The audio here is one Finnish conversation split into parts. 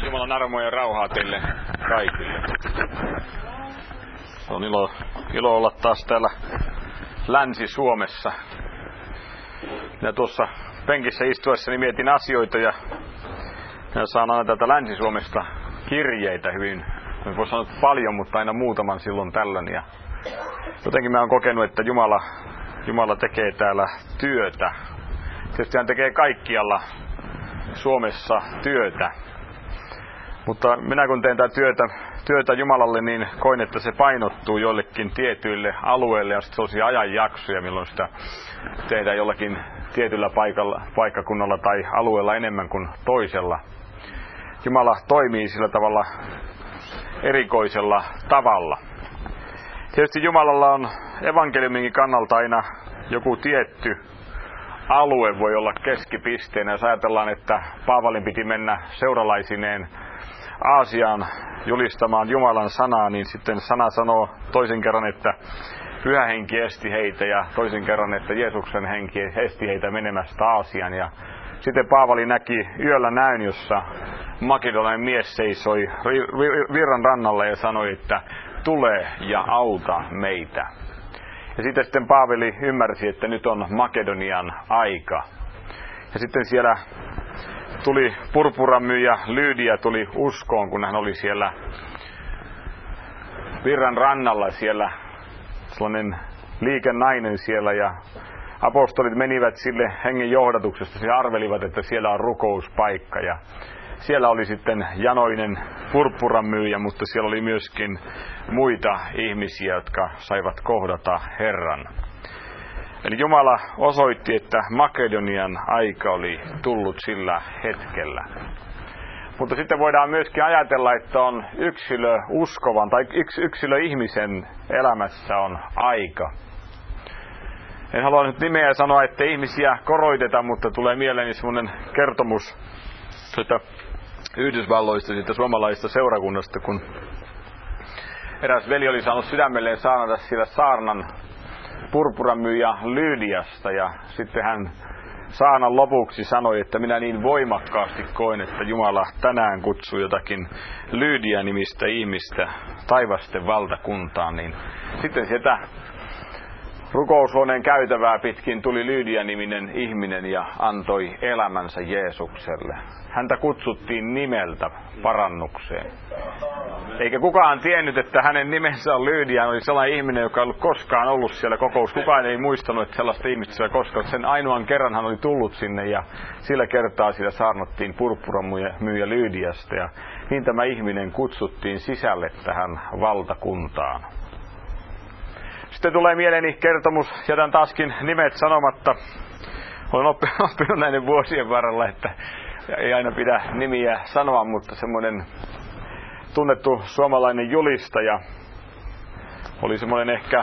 Jumalan armoa ja rauhaa teille kaikille. On ilo olla taas täällä Länsi-Suomessa. Minä tuossa penkissä istuessani mietin asioita ja saan aina täältä Länsi-Suomesta kirjeitä hyvin. En voi sanoa paljon, mutta aina muutaman silloin tällöin. Ja jotenkin mä oon kokenut, että Jumala tekee täällä työtä. Tietysti hän tekee kaikkialla Suomessa työtä. Mutta minä kun teen tätä työtä Jumalalle, niin koin, että se painottuu joillekin tietyille alueille ja sellaisia ajanjaksoja, milloin sitä tehdään jollakin tietyllä paikkakunnalla tai alueella enemmän kuin toisella. Jumala toimii sillä tavalla erikoisella tavalla. Tietysti Jumalalla on evankeliumin kannalta aina joku tietty alue voi olla keskipisteenä. Jos ajatellaan, että Paavalin piti mennä seuralaisineen Aasiaan julistamaan Jumalan sanaa, niin sitten sana sanoo toisen kerran, että Pyhä Henki esti heitä ja toisen kerran, että Jeesuksen henki esti heitä menemästä Aasiaan. Ja sitten Paavali näki yöllä näyn, jossa makedonialainen mies seisoi virran rannalla ja sanoi, että tule ja auta meitä. Ja sitten Paavali ymmärsi, että nyt on Makedonian aika. Ja sitten siellä tuli purpuramyyjä Lydia tuli uskoon, kun hän oli siellä virran rannalla, siellä sellainen liikenainen siellä, ja apostolit menivät sille hengen johdatuksesta. He arvelivat, että siellä on rukouspaikka, ja siellä oli sitten janoinen purppuramyyjä, mutta siellä oli myöskin muita ihmisiä, jotka saivat kohdata Herran. Eli Jumala osoitti, että Makedonian aika oli tullut sillä hetkellä. Mutta sitten voidaan myöskin ajatella, että on yksilö uskovan tai yksilö ihmisen elämässä on aika. En halua nyt nimeä sanoa, että ihmisiä koroitetaan, mutta tulee mieleeni semmoinen kertomus Yhdysvalloista, siitä suomalaisesta seurakunnasta, kun eräs veli oli saanut sydämelleen saarnata siellä saarnan purpuramyyjä Lydiasta, ja sitten hän saarnan lopuksi sanoi, että minä niin voimakkaasti koen, että Jumala tänään kutsuu jotakin Lydia-nimistä ihmistä taivasten valtakuntaan, niin sitten sieltä rukoushuoneen käytävää pitkin tuli Lydia-niminen ihminen ja antoi elämänsä Jeesukselle. Häntä kutsuttiin nimeltä parannukseen. Eikä kukaan tiennyt, että hänen nimensä on Lydia. Hän oli sellainen ihminen, joka ei ollut koskaan ollut siellä kokous. Kukaan ei muistanut, että sellaista ihmistä siellä koskaan. Sen ainoan kerran hän oli tullut sinne ja sillä kertaa siellä saarnattiin purppuramyyjä Lydiasta. Ja niin tämä ihminen kutsuttiin sisälle tähän valtakuntaan. Sitten tulee mieleeni kertomus, jätän taaskin nimet sanomatta. Olen oppinut näiden vuosien varrella, että ei aina pidä nimiä sanoa, mutta semmoinen tunnettu suomalainen julistaja oli semmoinen ehkä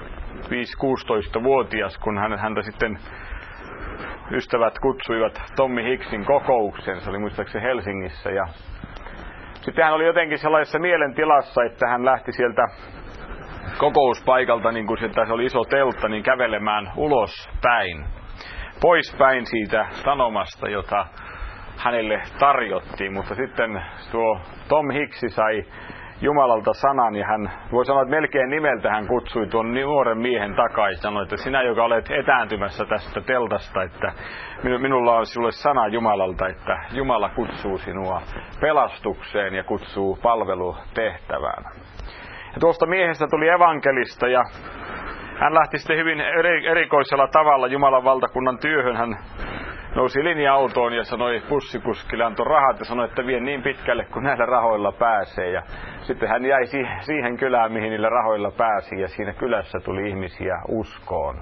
5-16-vuotias, kun häntä sitten ystävät kutsuivat Tommy Hicksin kokoukseen. Se oli muistaakseni Helsingissä. Ja sitten hän oli jotenkin sellaisessa mielentilassa, että hän lähti sieltä kokouspaikalta, niin kuin se oli iso teltta, niin kävelemään ulospäin. Poispäin siitä sanomasta, jota hänelle tarjottiin, mutta sitten tuo Tom Hicksi sai Jumalalta sanan ja hän, voi sanoa, että melkein nimeltä hän kutsui tuon nuoren miehen takaisin. Sanoi, että sinä, joka olet etääntymässä tästä teltasta, että minulla on sinulle sana Jumalalta, että Jumala kutsuu sinua pelastukseen ja kutsuu palvelutehtävään. Ja tuosta miehestä tuli evankelista ja hän lähti sitten hyvin erikoisella tavalla Jumalan valtakunnan työhön. Hän nousi linja-autoon ja sanoi bussikuskille, antoi rahat ja sanoi, että vie niin pitkälle kuin näillä rahoilla pääsee. Ja sitten hän jäi siihen kylään, mihin niillä rahoilla pääsi, ja siinä kylässä tuli ihmisiä uskoon.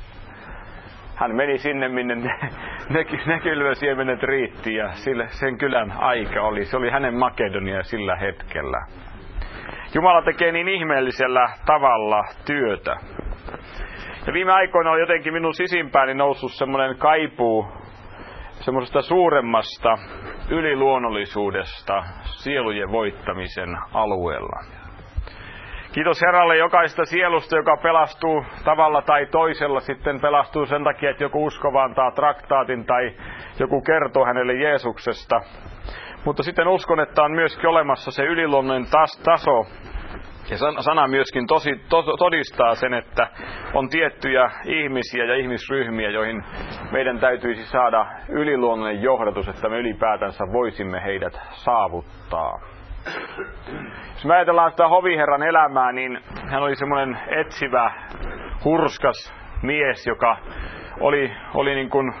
Hän meni sinne, minne ne kylvösiemenet riitti, ja sen kylän aika oli. Se oli hänen Makedonia sillä hetkellä. Jumala tekee niin ihmeellisellä tavalla työtä. Ja viime aikoina on jotenkin minun sisimpääni noussut semmoinen kaipuu semmoisesta suuremmasta yliluonnollisuudesta sielujen voittamisen alueella. Kiitos Herralle jokaista sielusta, joka pelastuu tavalla tai toisella. Sitten pelastuu sen takia, että joku uskova antaa traktaatin tai joku kertoo hänelle Jeesuksesta. Mutta sitten uskon, että on myöskin olemassa se yliluonnollinen taso. Ja sana myöskin todistaa sen, että on tiettyjä ihmisiä ja ihmisryhmiä, joihin meidän täytyisi saada yliluonnollinen johdatus, että me ylipäätänsä voisimme heidät saavuttaa. Jos me ajatellaan sitä hoviherran elämää, niin hän oli semmoinen etsivä, hurskas mies, joka oli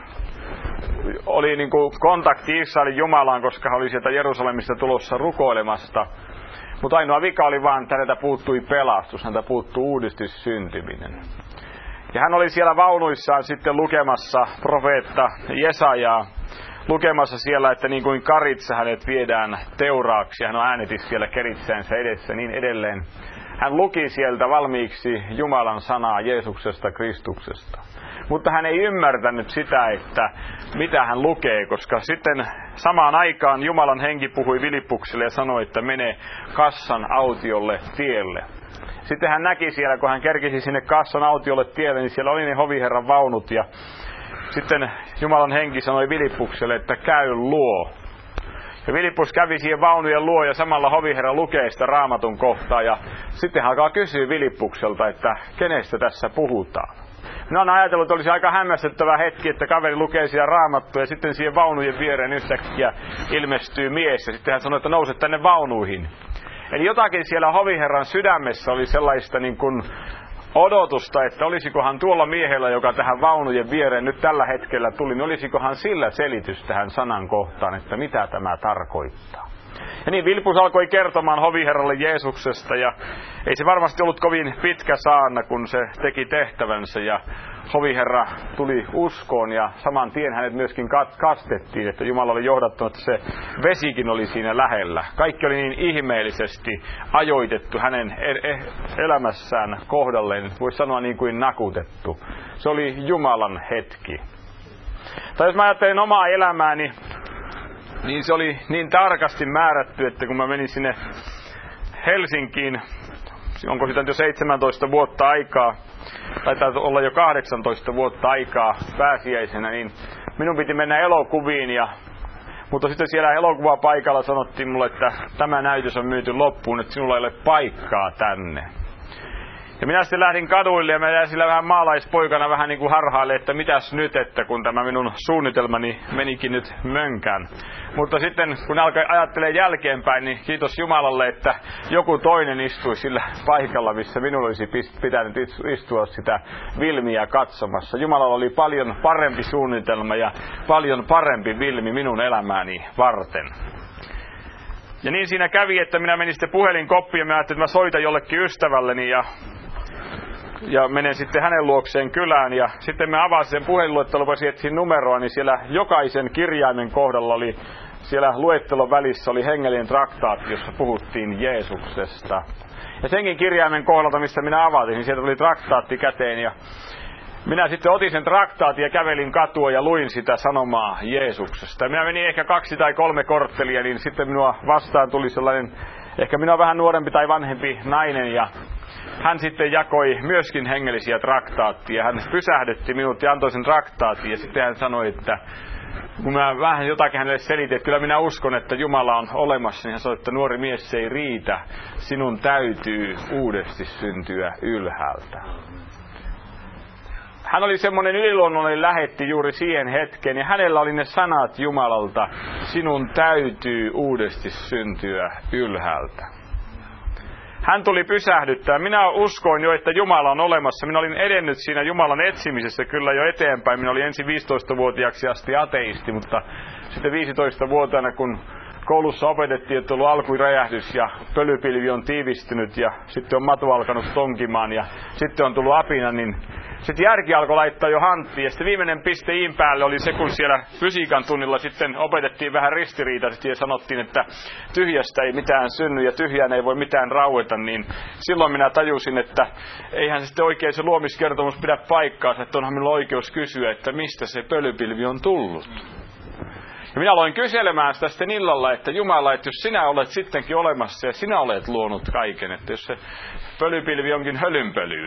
niin kuin kontakti Israelin Jumalaan, koska hän oli sieltä Jerusalemista tulossa rukoilemasta. Mutta ainoa vika oli vaan, että häneltä puuttui pelastus, häneltä puuttui uudistussyntyminen. Ja hän oli siellä vaunuissaan sitten lukemassa profeetta Jesajaa, lukemassa siellä, että niin kuin karitsa hänet viedään teuraaksi, hän on äänetis siellä keritsäänsä edessä niin edelleen. Hän luki sieltä valmiiksi Jumalan sanaa Jeesuksesta, Kristuksesta. Mutta hän ei ymmärtänyt sitä, että mitä hän lukee, koska sitten samaan aikaan Jumalan henki puhui Filippukselle ja sanoi, että mene kassan autiolle tielle. Sitten hän näki siellä, kun hän kerkisi sinne kassan autiolle tielle, niin siellä oli ne hoviherran vaunut. Ja sitten Jumalan henki sanoi Filippukselle, että käy luo. Ja Filippus kävi siihen vaunujen luo ja samalla hoviherra lukee sitä Raamatun kohtaa. Ja sitten hän alkaa kysyä Filippukselta, että kenestä tässä puhutaan. Minä olen ajatellut, että olisi aika hämmästyttävä hetki, että kaveri lukee siellä Raamattua ja sitten siihen vaunujen viereen yhtäkkiä ilmestyy mies. Ja sitten hän sanoi, että nouse tänne vaunuihin. Eli jotakin siellä hoviherran sydämessä oli sellaista niin kuin odotusta, että olisikohan tuolla miehellä, joka tähän vaunujen viereen nyt tällä hetkellä tuli, niin olisikohan sillä selitys tähän sanan kohtaan, että mitä tämä tarkoittaa. Ja niin Filppus alkoi kertomaan hoviherralle Jeesuksesta ja ei se varmasti ollut kovin pitkä saarna, kun se teki tehtävänsä ja hoviherra tuli uskoon ja saman tien hänet myöskin kastettiin, että Jumala oli johdattanut, että se vesikin oli siinä lähellä. Kaikki oli niin ihmeellisesti ajoitettu hänen elämässään kohdalleen, voisi sanoa niin kuin nakutettu. Se oli Jumalan hetki. Tai jos mä ajattelen omaa elämääni, niin se oli niin tarkasti määrätty, että kun mä menin sinne Helsinkiin, onko siitä jo 17 vuotta aikaa, taitaa olla jo 18 vuotta aikaa pääsiäisenä, niin minun piti mennä elokuviin. Mutta sitten siellä elokuvapaikalla sanottiin mulle, että tämä näytös on myyty loppuun, että sinulla ei ole paikkaa tänne. Ja minä sitten lähdin kaduille ja mä jäin sillä vähän maalaispoikana vähän niin kuin harhaille, että mitäs nyt, että kun tämä minun suunnitelmani menikin nyt mönkään. Mutta sitten kun ajattelee jälkeenpäin, niin kiitos Jumalalle, että joku toinen istui sillä paikalla, missä minun olisi pitänyt istua sitä filmiä katsomassa. Jumalalla oli paljon parempi suunnitelma ja paljon parempi filmi minun elämääni varten. Ja niin siinä kävi, että minä menin sitten puhelinkoppiin ja mä ajattelin, että mä soitan jollekin ystävälleni ja menen sitten hänen luokseen kylään. Ja sitten mä avasin sen puhelinluettelon, etsin numeroa, niin siellä jokaisen kirjaimen kohdalla oli, siellä luettelon välissä oli hengellinen traktaatti, jossa puhuttiin Jeesuksesta. Ja senkin kirjaimen kohdalta, missä minä avasin, niin sieltä tuli traktaatti käteen ja minä sitten otin sen traktaatin ja kävelin katua ja luin sitä sanomaa Jeesuksesta. Ja minä menin ehkä 2 tai 3 korttelia, niin sitten minua vastaan tuli sellainen, ehkä minua vähän nuorempi tai vanhempi nainen. Ja hän sitten jakoi myöskin hengellisiä traktaattia. Hän pysähdytti minut ja antoi sen traktaatin. Ja sitten hän sanoi, että kun mä vähän jotakin hänelle selitin, että kyllä minä uskon, että Jumala on olemassa, niin hän sanoi, että nuori mies, se ei riitä. Sinun täytyy uudesti syntyä ylhäältä. Hän oli semmoinen yliluonnollinen lähetti juuri siihen hetkeen, ja hänellä oli ne sanat Jumalalta, sinun täytyy uudesti syntyä ylhäältä. Hän tuli pysähdyttää. Minä uskoin jo, että Jumala on olemassa. Minä olin edennyt siinä Jumalan etsimisessä kyllä jo eteenpäin. Minä olin ensin 15-vuotiaaksi asti ateisti, mutta sitten 15-vuotiaana, kun koulussa opetettiin, että on ollut alkuräjähdys ja pölypilvi on tiivistynyt ja sitten on matu alkanut tonkimaan ja sitten on tullut apina, niin sitten järki alkoi laittaa jo hanttiin. Ja sitten viimeinen piste iin päälle oli se, kun siellä fysiikan tunnilla sitten opetettiin vähän ristiriitaisesti ja sanottiin, että tyhjästä ei mitään synny ja tyhjään ei voi mitään raueta. Niin silloin minä tajusin, että eihän sitten oikein se luomiskertomus pidä paikkaansa, että onhan minulla oikeus kysyä, että mistä se pölypilvi on tullut. Ja minä aloin kyselemään sitä sitten illalla, että Jumala, että jos sinä olet sittenkin olemassa ja sinä olet luonut kaiken, että jos se pölypilvi onkin hölynpölyä.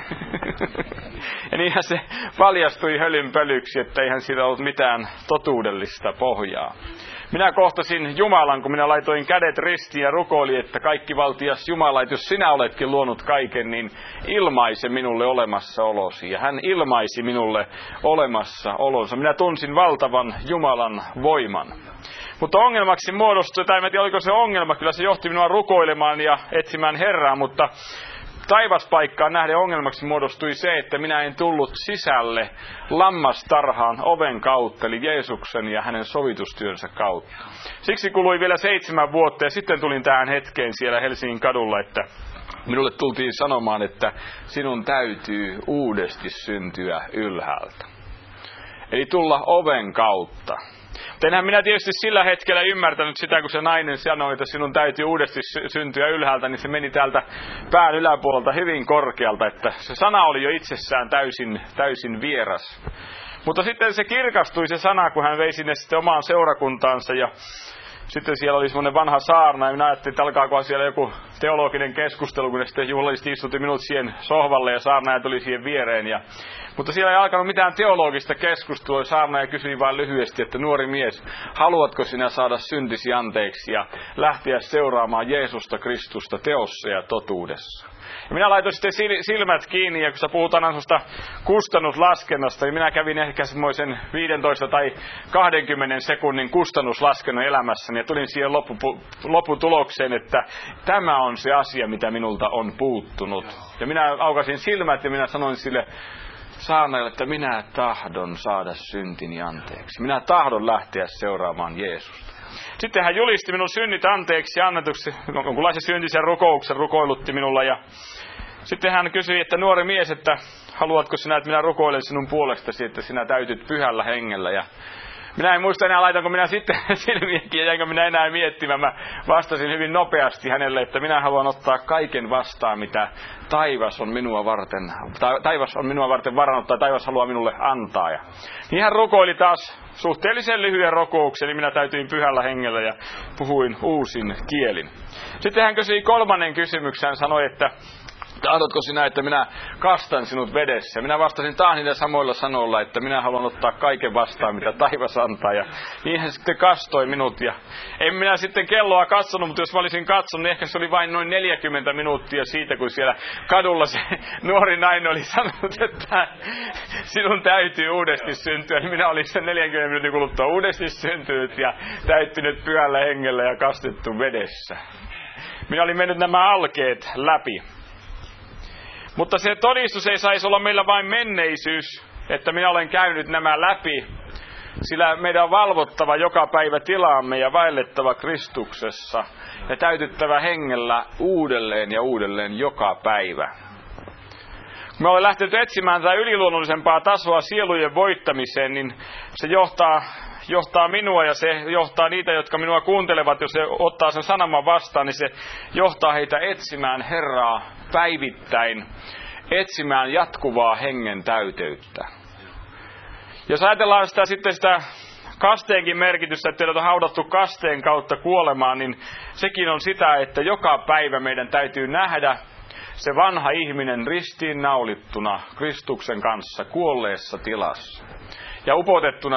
Ja niinhän se paljastui hölynpölyksi, että eihän sillä ollut mitään totuudellista pohjaa. Minä kohtasin Jumalan, kun minä laitoin kädet ristiin ja rukoilin, että kaikkivaltias Jumala, että jos sinä oletkin luonut kaiken, niin ilmaise minulle olemassaolosi. Ja hän ilmaisi minulle olemassaolonsa. Minä tunsin valtavan Jumalan voiman. Mutta ongelmaksi muodostui, tai en tiedä oliko se ongelma, kyllä se johti minua rukoilemaan ja etsimään Herraa, mutta taivaspaikkaan nähden ongelmaksi muodostui se, että minä en tullut sisälle lammastarhaan oven kautta, eli Jeesuksen ja hänen sovitustyönsä kautta. Siksi kului vielä 7 vuotta ja sitten tulin tähän hetkeen siellä Helsingin kadulla, että minulle tultiin sanomaan, että sinun täytyy uudesti syntyä ylhäältä. Eli tulla oven kautta. Enhän minä tietysti sillä hetkellä ymmärtänyt sitä, kun se nainen sanoi, että sinun täytyy uudesti syntyä ylhäältä, niin se meni täältä pään yläpuolelta hyvin korkealta, että se sana oli jo itsessään täysin vieras. Mutta sitten se kirkastui se sana, kun hän vei sinne sitten omaan seurakuntaansa ja sitten siellä oli semmoinen vanha saarna ja minä ajattelin, että alkaakohan siellä joku teologinen keskustelu, kun ne sitten juhlallisesti istutti minut siihen sohvalle ja saarnaaja tuli siihen viereen. Mutta siellä ei alkanut mitään teologista keskustelua. Saarnaaja kysyi vain lyhyesti, että nuori mies, haluatko sinä saada syntisi anteeksi ja lähteä seuraamaan Jeesusta Kristusta teossa ja totuudessa? Ja minä laitoin sitten silmät kiinni, ja kun sä puhutaan aina kustannuslaskennasta, niin minä kävin ehkä semmoisen 15 tai 20 sekunnin kustannuslaskennan elämässäni, ja tulin siihen lopputulokseen, että tämä on se asia, mitä minulta on puuttunut. Ja minä aukasin silmät, ja minä sanoin sille saarnaajalle, että minä tahdon saada syntini anteeksi. Minä tahdon lähteä seuraamaan Jeesusta. Sitten hän julisti minun synnit anteeksi ja annetuksi, jonkunlaisen syntisen rukouksen rukoilutti minulla. Ja sitten hän kysyi, että nuori mies, että haluatko sinä, että minä rukoilen sinun puolestasi, että sinä täytyt pyhällä hengellä. Ja minä en muista enää, laitanko minä sitten silmiäkin ja enkä minä enää miettimään. Mä vastasin hyvin nopeasti hänelle, että minä haluan ottaa kaiken vastaan, mitä taivas on minua varten varannut tai taivas haluaa minulle antaa. Ja niin hän rukoili taas suhteellisen lyhyen rukouksen, niin minä täytyin pyhällä hengellä ja puhuin uusin kielin. Sitten hän kysyi 3. kysymyksen, hän sanoi, että tahdotko sinä, että minä kastan sinut vedessä? Minä vastasin taas niillä samoilla sanoilla, että minä haluan ottaa kaiken vastaan, mitä taivas antaa. Ja niin hän sitten kastoi minut. Ja en minä sitten kelloa katsonut, mutta jos mä olisin katsonut, niin ehkä se oli vain noin 40 minuuttia siitä, kun siellä kadulla se nuori nainen oli sanonut, että sinun täytyy uudesti syntyä. Niin minä olin sen 40 minuutin kuluttua uudesti syntynyt ja täyttynyt pyhällä hengellä ja kastettu vedessä. Minä olin mennyt nämä alkeet läpi. Mutta se todistus ei saisi olla meillä vain menneisyys, että minä olen käynyt nämä läpi, sillä meidän on valvottava joka päivä tilaamme ja vaellettava Kristuksessa ja täytyttävä hengellä uudelleen ja uudelleen joka päivä. Kun me olemme lähteneet etsimään tätä yliluonnollisempaa tasoa sielujen voittamiseen, niin se johtaa minua ja se johtaa niitä, jotka minua kuuntelevat. Jos se ottaa sen sanoman vastaan, niin se johtaa heitä etsimään Herraa päivittäin, etsimään jatkuvaa hengen täyteyttä. Jos ajatellaan sitä kasteenkin merkitystä, että teidät on haudattu kasteen kautta kuolemaan, niin sekin on sitä, että joka päivä meidän täytyy nähdä se vanha ihminen ristiinnaulittuna Kristuksen kanssa kuolleessa tilassa ja upotettuna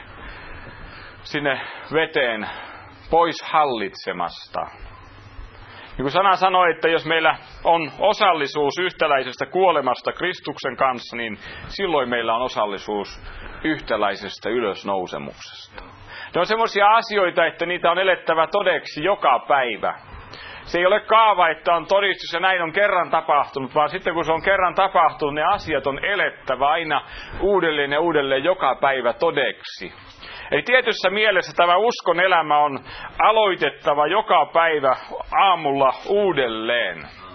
sinne veteen pois hallitsemasta. Niin kuin sana sanoi, että jos meillä on osallisuus yhtäläisestä kuolemasta Kristuksen kanssa, niin silloin meillä on osallisuus yhtäläisestä ylösnousemuksesta. Ne on semmoisia asioita, että niitä on elettävä todeksi joka päivä. Se ei ole kaava, että on todistus ja näin on kerran tapahtunut, vaan sitten kun se on kerran tapahtunut, ne asiat on elettävä aina uudelleen ja uudelleen joka päivä todeksi. Eli tietyssä mielessä tämä uskon elämä on aloitettava joka päivä aamulla uudelleen.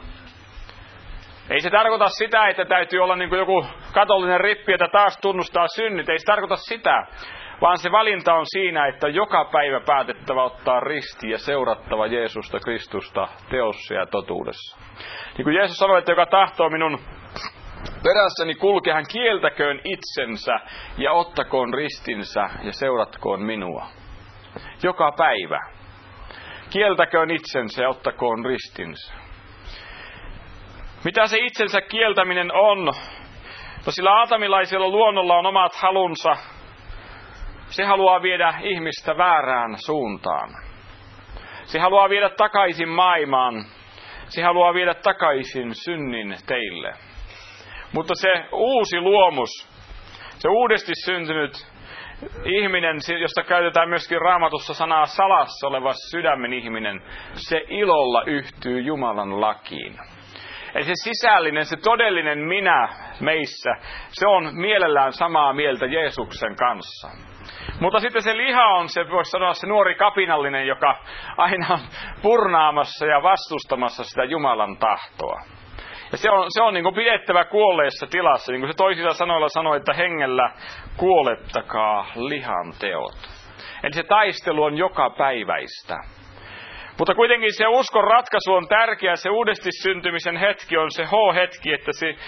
Ei se tarkoita sitä, että täytyy olla niin kuin joku katolinen rippi, että taas tunnustaa synnit. Ei se tarkoita sitä, vaan se valinta on siinä, että joka päivä päätettävä ottaa risti ja seurattava Jeesusta Kristusta teossa ja totuudessa. Niin kuin Jeesus sanoi, että joka tahtoo minun perässäni kulkea, hän kieltäköön itsensä ja ottakoon ristinsä ja seuratkoon minua. Joka päivä. Kieltäköön itsensä ja ottakoon ristinsä. Mitä se itsensä kieltäminen on? No sillä aatamilaisella luonnolla on omat halunsa, se haluaa viedä ihmistä väärään suuntaan. Se haluaa viedä takaisin maailmaan. Se haluaa viedä takaisin synnin teille. Mutta se uusi luomus, se uudesti syntynyt ihminen, josta käytetään myöskin Raamatussa sanaa salassa oleva sydämen ihminen, se ilolla yhtyy Jumalan lakiin. Eli se sisällinen, se todellinen minä meissä, se on mielellään samaa mieltä Jeesuksen kanssa. Mutta sitten se liha on se, voisi sanoa, se nuori kapinallinen, joka aina on purnaamassa ja vastustamassa sitä Jumalan tahtoa. Ja se on niin kuin pidettävä kuolleessa tilassa, niin kuin se toisilla sanoilla sanoi, että hengellä kuolettakaa lihan teot. Eli se taistelu on jokapäiväistä. Mutta kuitenkin se uskon ratkaisu on tärkeä, se uudesti syntymisen hetki on se H-hetki, että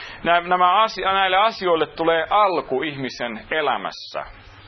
näille asioille tulee alku ihmisen elämässä.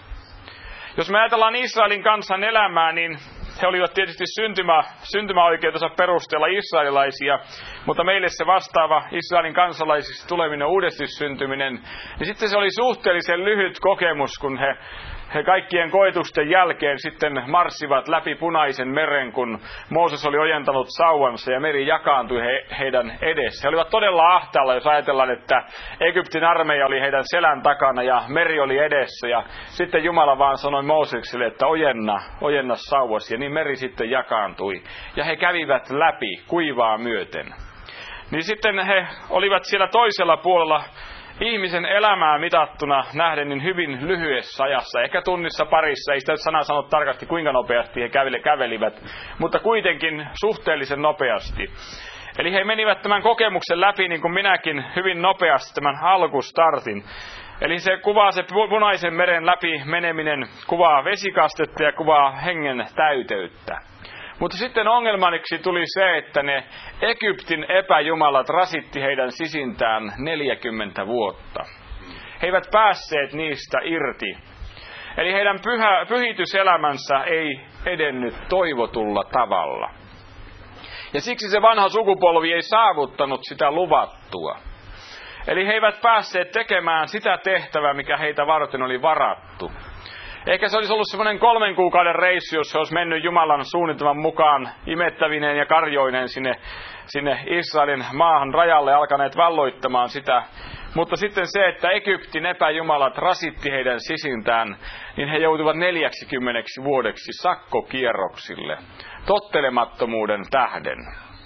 Jos me ajatellaan Israelin kansan elämää, niin he olivat tietysti syntymäoikeutensa perusteella israelilaisia, mutta meille se vastaava Israelin kansalaisiksi tuleminen, uudesti syntyminen, niin sitten se oli suhteellisen lyhyt kokemus, kun he kaikkien koetusten jälkeen sitten marssivat läpi Punaisen meren, kun Mooses oli ojentanut sauvansa ja meri jakaantui heidän edessä. He olivat todella ahtaalla, jos ajatellaan, että Egyptin armeija oli heidän selän takana ja meri oli edessä. Ja sitten Jumala vaan sanoi Moosekselle, että ojenna sauvasi, ja niin meri sitten jakaantui. Ja he kävivät läpi kuivaa myöten. Niin sitten he olivat siellä toisella puolella ihmisen elämää mitattuna nähden niin hyvin lyhyessä ajassa, ehkä tunnissa parissa, ei sitä sanaa sano tarkasti kuinka nopeasti he kävelivät, mutta kuitenkin suhteellisen nopeasti. Eli he menivät tämän kokemuksen läpi niin kuin minäkin hyvin nopeasti tämän alkustartin. Eli se kuvaa se Punaisen meren läpi meneminen, kuvaa vesikastetta ja kuvaa hengen täyteyttä. Mutta sitten ongelmaniksi tuli se, että ne Egyptin epäjumalat rasitti heidän sisintään 40 vuotta. He eivät päässeet niistä irti. Eli heidän pyhityselämänsä ei edennyt toivotulla tavalla. Ja siksi se vanha sukupolvi ei saavuttanut sitä luvattua. Eli he eivät päässeet tekemään sitä tehtävää, mikä heitä varten oli varattu. Ehkä se olisi ollut semmoinen 3 kuukauden reissu, jos se olisi mennyt Jumalan suunnitelman mukaan imettävineen ja karjoineen sinne Israelin maahan rajalle alkaneet valloittamaan sitä. Mutta sitten se, että Egyptin epäjumalat rasitti heidän sisintään, niin he joutuivat 40 vuodeksi sakkokierroksille tottelemattomuuden tähden.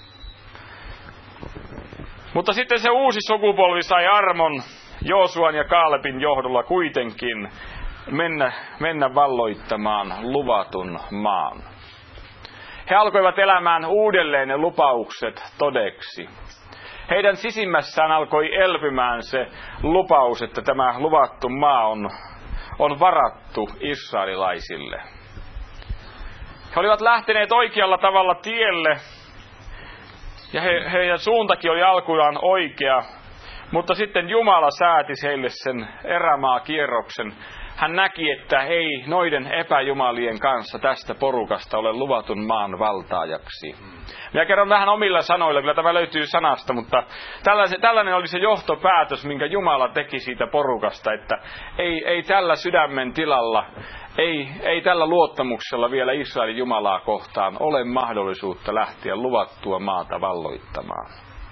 Mutta sitten se uusi sukupolvi sai armon Joosuan ja Kaalepin johdolla kuitenkin mennä valloittamaan luvatun maan. He alkoivat elämään uudelleen ne lupaukset todeksi. Heidän sisimmässään alkoi elpymään se lupaus, että tämä luvattu maa on varattu israelilaisille. He olivat lähteneet oikealla tavalla tielle, ja heidän suuntakin oli alkujaan oikea, mutta sitten Jumala sääti heille sen erämaakierroksen. Hän näki, että ei noiden epäjumalien kanssa tästä porukasta ole luvatun maan valtaajaksi. Minä kerron vähän omilla sanoilla, kyllä tämä löytyy sanasta, mutta tällainen oli se johtopäätös, minkä Jumala teki siitä porukasta, että ei tällä sydämen tilalla, ei tällä luottamuksella vielä Israelin Jumalaa kohtaan ole mahdollisuutta lähteä luvattua maata valloittamaan.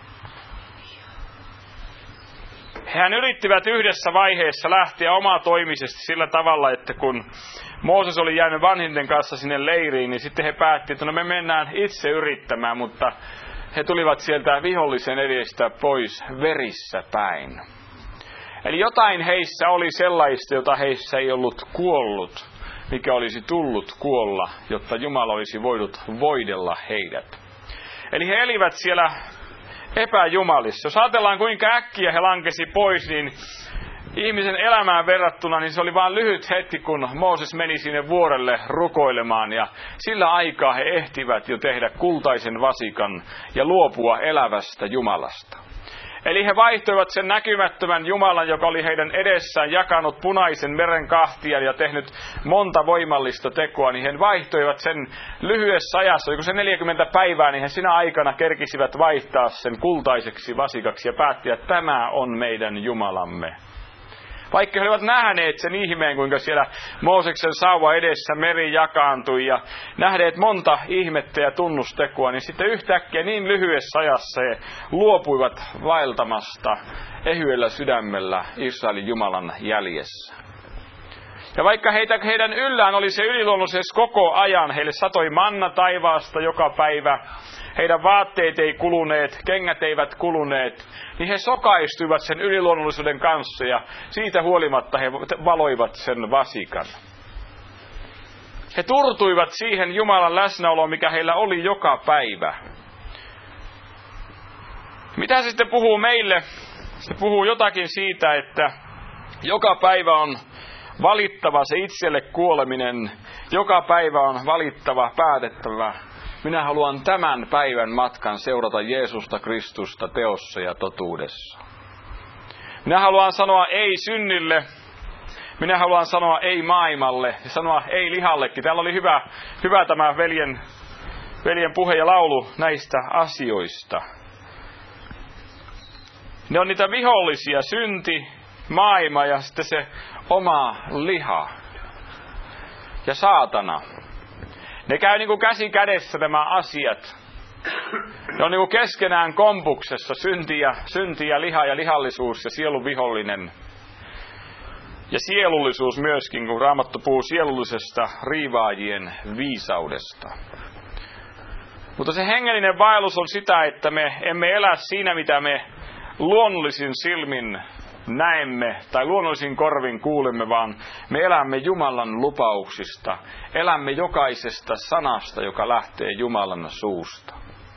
Hehän yrittivät yhdessä vaiheessa lähteä omatoimisesti sillä tavalla, että kun Mooses oli jäänyt vanhinten kanssa sinne leiriin, niin sitten he päättivät, että me mennään itse yrittämään, mutta he tulivat sieltä vihollisen edestä pois verissä päin. Eli jotain heissä oli sellaista, jota heissä ei ollut kuollut, mikä olisi tullut kuolla, jotta Jumala olisi voinut voidella heidät. Eli he elivät siellä epäjumalissa. Jos ajatellaan kuinka äkkiä he lankesi pois, niin ihmisen elämään verrattuna, niin se oli vain lyhyt hetki, kun Mooses meni sinne vuorelle rukoilemaan. Ja sillä aikaa he ehtivät jo tehdä kultaisen vasikan ja luopua elävästä Jumalasta. Eli he vaihtoivat sen näkymättömän Jumalan, joka oli heidän edessään jakanut Punaisen meren kahtia ja tehnyt monta voimallista tekoa, niin he vaihtoivat sen lyhyessä ajassa, kun se 40 päivää, niin he sinä aikana kerkisivät vaihtaa sen kultaiseksi vasikaksi ja päättivät, että tämä on meidän Jumalamme. Vaikka he olivat nähneet sen ihmeen, kuinka siellä Mooseksen sauva edessä meri jakaantui ja nähneet monta ihmettä ja tunnustekoa, niin sitten yhtäkkiä niin lyhyessä ajassa he luopuivat vaeltamasta ehyellä sydämellä Israelin Jumalan jäljessä. Ja vaikka heidän yllään oli se yliluonnollisuus koko ajan, heille satoi manna taivaasta joka päivä, heidän vaatteet ei kuluneet, kengät eivät kuluneet, niin he sokaistuivat sen yliluonnollisuuden kanssa ja siitä huolimatta he valoivat sen vasikan. He turtuivat siihen Jumalan läsnäoloon, mikä heillä oli joka päivä. Mitä se sitten puhuu meille? Se puhuu jotakin siitä, että joka päivä on valittava se itselle kuoleminen. Joka päivä on valittava, päätettävä. Minä haluan tämän päivän matkan seurata Jeesusta Kristusta teossa ja totuudessa. Minä haluan sanoa ei synnille. Minä haluan sanoa ei maailmalle ja sanoa ei lihallekin. Täällä oli hyvä tämä veljen puhe ja laulu näistä asioista. Ne on niitä vihollisia, synti, maailma ja sitten se oma liha ja saatana. Ne käy niin kuin käsi kädessä nämä asiat. Ne on niin kuin keskenään kompuksessa, synti ja liha ja lihallisuus ja sielun vihollinen. Ja sielullisuus myöskin, kun Raamattu puhuu sielullisesta riivaajien viisaudesta. Mutta se hengellinen vaellus on sitä, että me emme elä siinä, mitä me luonnollisin silmin näemme tai luonnollisin korvin kuulemme, vaan me elämme Jumalan lupauksista. Elämme jokaisesta sanasta, joka lähtee Jumalan suusta.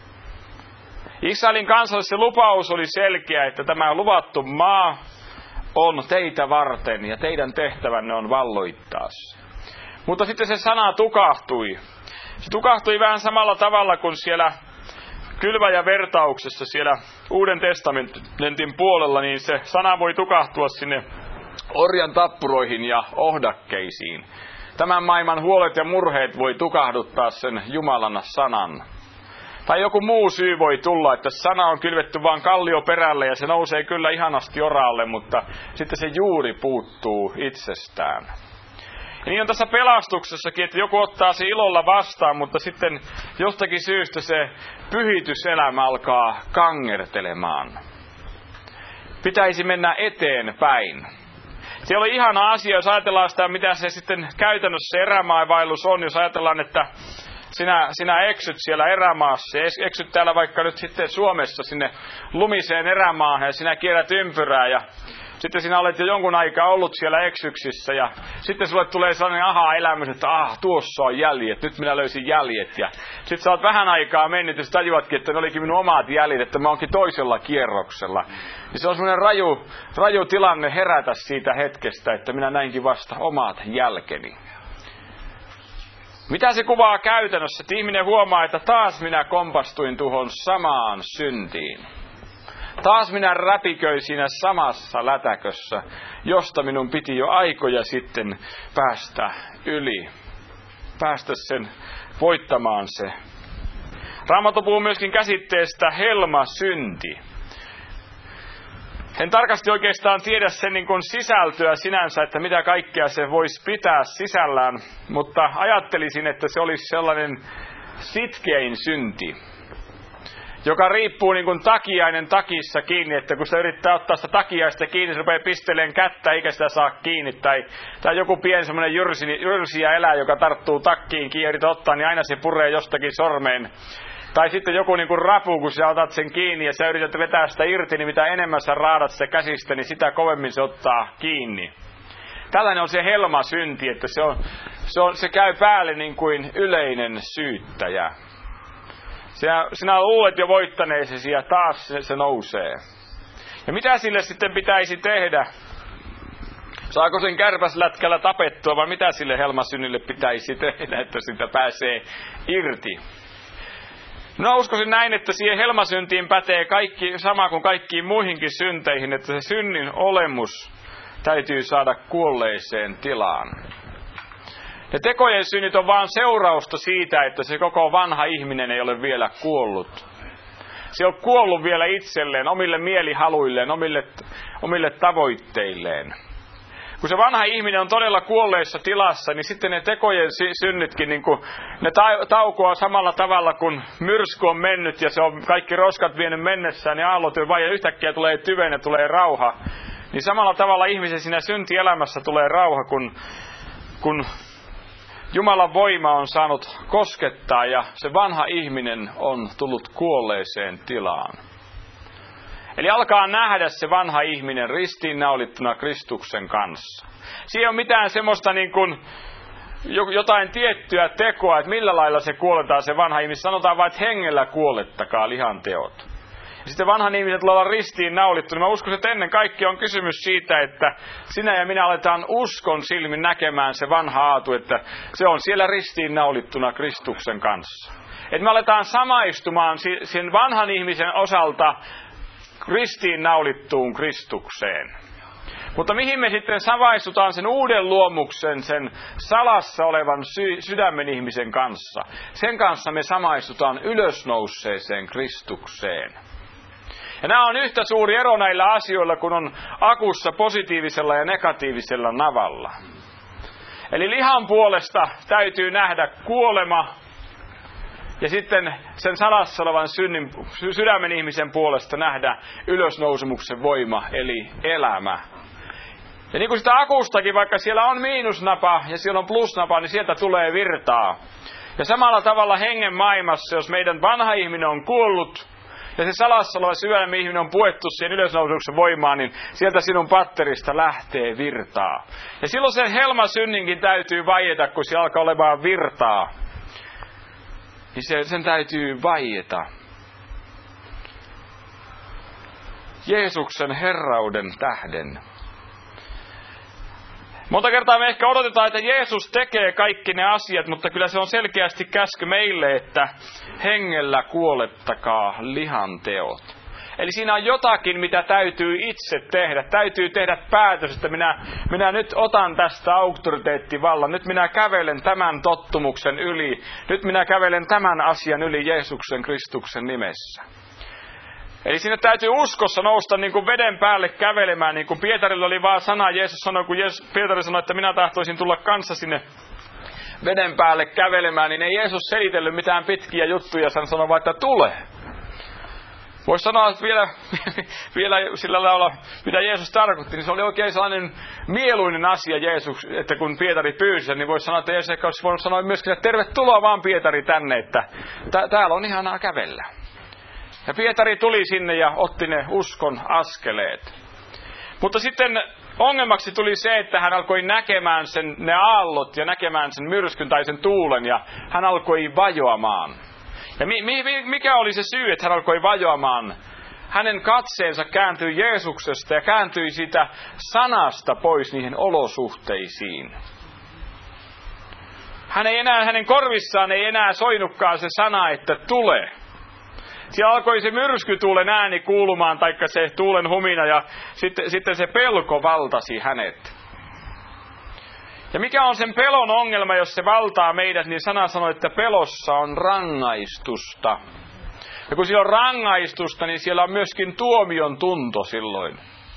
Israelin kansalle se lupaus oli selkeä, että tämä luvattu maa on teitä varten ja teidän tehtävänne on valloittaa se. Mutta sitten se sana tukahtui. Se tukahtui vähän samalla tavalla kuin siellä kylväjävertauksessa siellä Uuden testamentin puolella, niin se sana voi tukahtua sinne orjan tappuroihin ja ohdakkeisiin. Tämän maailman huolet ja murheet voi tukahduttaa sen Jumalan sanan. Tai joku muu syy voi tulla, että sana on kylvetty vaan kallioperälle ja se nousee kyllä ihanasti oraalle, mutta sitten se juuri puuttuu itsestään. Ja niin on tässä pelastuksessakin, että joku ottaa se ilolla vastaan, mutta sitten jostakin syystä se pyhityselämä alkaa kangertelemaan. Pitäisi mennä eteenpäin. Se oli ihana asia, jos ajatellaan sitä, mitä se sitten käytännössä erämaavaellus on, jos ajatellaan, että sinä eksyt siellä erämaassa, eksyt täällä vaikka nyt sitten Suomessa sinne lumiseen erämaahan ja sinä kierrät ympyrää ja sitten sinä olet jo jonkun aikaa ollut siellä eksyksissä ja sitten sulle tulee sellainen aha-elämys, että tuossa on jäljet, nyt minä löysin jäljet. Ja sitten sä oot vähän aikaa mennyt ja tajuatkin, että ne olikin minun omat jäljet, että mä oonkin toisella kierroksella. Ja se on semmoinen raju tilanne herätä siitä hetkestä, että minä näinkin vasta omat jälkeni. Mitä se kuvaa käytännössä? Että ihminen huomaa, että taas minä kompastuin tuohon samaan syntiin. Taas minä räpiköin siinä samassa lätäkössä, josta minun piti jo aikoja sitten päästä yli. Päästä sen voittamaan se. Raamattu puhuu myöskin käsitteestä helmasynti. En tarkasti oikeastaan tiedä sen niin kuin sisältöä sinänsä, että mitä kaikkea se voisi pitää sisällään, mutta ajattelisin, että se olisi sellainen sitkein synti, joka riippuu niin kuin takiainen takissa kiinni, että kun se yrittää ottaa sitä takiaista kiinni, se rupeaa pisteleen kättä eikä sitä saa kiinni. Tai joku pieni semmoinen jyrsiä elä, joka tarttuu takkiin kiinni ja yrittää ottaa, niin aina se puree jostakin sormeen. Tai sitten joku niin kuin rapu, kun sä otat sen kiinni ja sä yrität vetää sitä irti, niin mitä enemmän sä raadat sitä käsistä, niin sitä kovemmin se ottaa kiinni. Tällainen on se helmasynti, että se käy päälle niin kuin yleinen syyttäjä. Sinä luulet jo voittaneesi ja taas se nousee. Ja mitä sille sitten pitäisi tehdä? Saako sen kärpäslätkällä tapettua vai mitä sille helmasynnille pitäisi tehdä, että sitä pääsee irti? No uskoisin näin, että siihen helmasyntiin pätee kaikki sama kuin kaikkiin muihinkin synteihin, että se synnin olemus täytyy saada kuolleeseen tilaan. Ja tekojen synnit on vaan seurausta siitä, että se koko vanha ihminen ei ole vielä kuollut. Se on kuollut vielä itselleen, omille mielihaluilleen, omille tavoitteilleen. kun se vanha ihminen on todella kuolleessa tilassa, niin sitten ne tekojen synnitkin, niin kuin, ne taukoaa samalla tavalla, kun myrsky on mennyt ja se on kaikki roskat vienyt mennessään, niin aallot on vain ja yhtäkkiä tulee tyven ja tulee rauha. Niin samalla tavalla ihmisen siinä syntielämässä tulee rauha, kun Jumalan voima on saanut koskettaa ja se vanha ihminen on tullut kuolleeseen tilaan. Eli alkaa nähdä se vanha ihminen ristiinnaulittuna Kristuksen kanssa. Siinä ei ole mitään semmoista niin kuin jotain tiettyä tekoa, että millä lailla se kuoletaan se vanha ihminen. Sanotaan vain, että hengellä kuolettakaa lihanteot. Ja sitten vanhan ihmisen tulee olla ristiinnaulittu. Mä uskon, että ennen kaikkea on kysymys siitä, että sinä ja minä aletaan uskon silmin näkemään se vanha aatu, että se on siellä ristiinnaulittuna Kristuksen kanssa. Että me aletaan samaistumaan sen vanhan ihmisen osalta ristiinnaulittuun Kristukseen. Mutta mihin me sitten samaistutaan sen uuden luomuksen, sen salassa olevan sydämen ihmisen kanssa? Sen kanssa me samaistutaan ylösnousseeseen Kristukseen. Ja nämä on yhtä suuri ero näillä asioilla, kun on akussa positiivisella ja negatiivisella navalla. Eli lihan puolesta täytyy nähdä kuolema, ja sitten sen salassa olevan sydämen ihmisen puolesta nähdä ylösnousemuksen voima, eli elämä. Ja niin kuin sitä akustakin, vaikka siellä on miinusnapa ja siellä on plusnapa, niin sieltä tulee virtaa. Ja samalla tavalla hengen maailmassa, jos meidän vanha ihminen on kuollut, ja se salassa oleva sydämen ihminen on puettu siihen ylösnousemuksen voimaan, niin sieltä sinun patterista lähtee virtaa. Ja silloin sen helmasynninkin täytyy vaieta, kun se alkaa olemaan virtaa. Niin sen täytyy vaieta. Jeesuksen herrauden tähden. Monta kertaa me ehkä odotetaan, että Jeesus tekee kaikki ne asiat, mutta kyllä se on selkeästi käsky meille, että hengellä kuolettakaa lihanteot. Eli siinä on jotakin, mitä täytyy itse tehdä. Täytyy tehdä päätös, että minä nyt otan tästä auktoriteettivallan. Nyt minä kävelen tämän tottumuksen yli. Nyt minä kävelen tämän asian yli Jeesuksen Kristuksen nimessä. Eli sinne täytyy uskossa nousta niin kuin veden päälle kävelemään, niin kuin Pietarilla oli vaan sana. Jeesus sanoi, kun Pietari sanoi, että minä tahtoisin tulla kanssa sinne veden päälle kävelemään, niin ei Jeesus selitellyt mitään pitkiä juttuja, hän sanoi vaan, että tule. Voisi sanoa, että vielä sillä lailla, mitä Jeesus tarkoitti, niin se oli oikein sellainen mieluinen asia Jeesus, että kun Pietari pyysi sen, niin voisi sanoa, että Jeesus ehkä olisi voinut sanoa myöskin, että tervetuloa vaan Pietari tänne, että täällä on ihanaa kävellä. Ja Pietari tuli sinne ja otti ne uskon askeleet. Mutta sitten ongelmaksi tuli se, että hän alkoi näkemään ne aallot ja näkemään sen myrskyn tai sen tuulen ja hän alkoi vajoamaan. Ja mikä oli se syy, että hän alkoi vajoamaan? Hänen katseensa kääntyi Jeesuksesta ja kääntyi sitä sanasta pois niihin olosuhteisiin. Hänen korvissaan ei enää soinutkaan se sana, että tule. Siellä alkoi se myrskytuulen ääni kuulumaan, taikka se tuulen humina, ja sitten se pelko valtasi hänet. Ja mikä on sen pelon ongelma, jos se valtaa meidät, niin sana sanoo, että pelossa on rangaistusta. Ja kun siellä on rangaistusta, niin siellä on myöskin tuomion tunto silloin.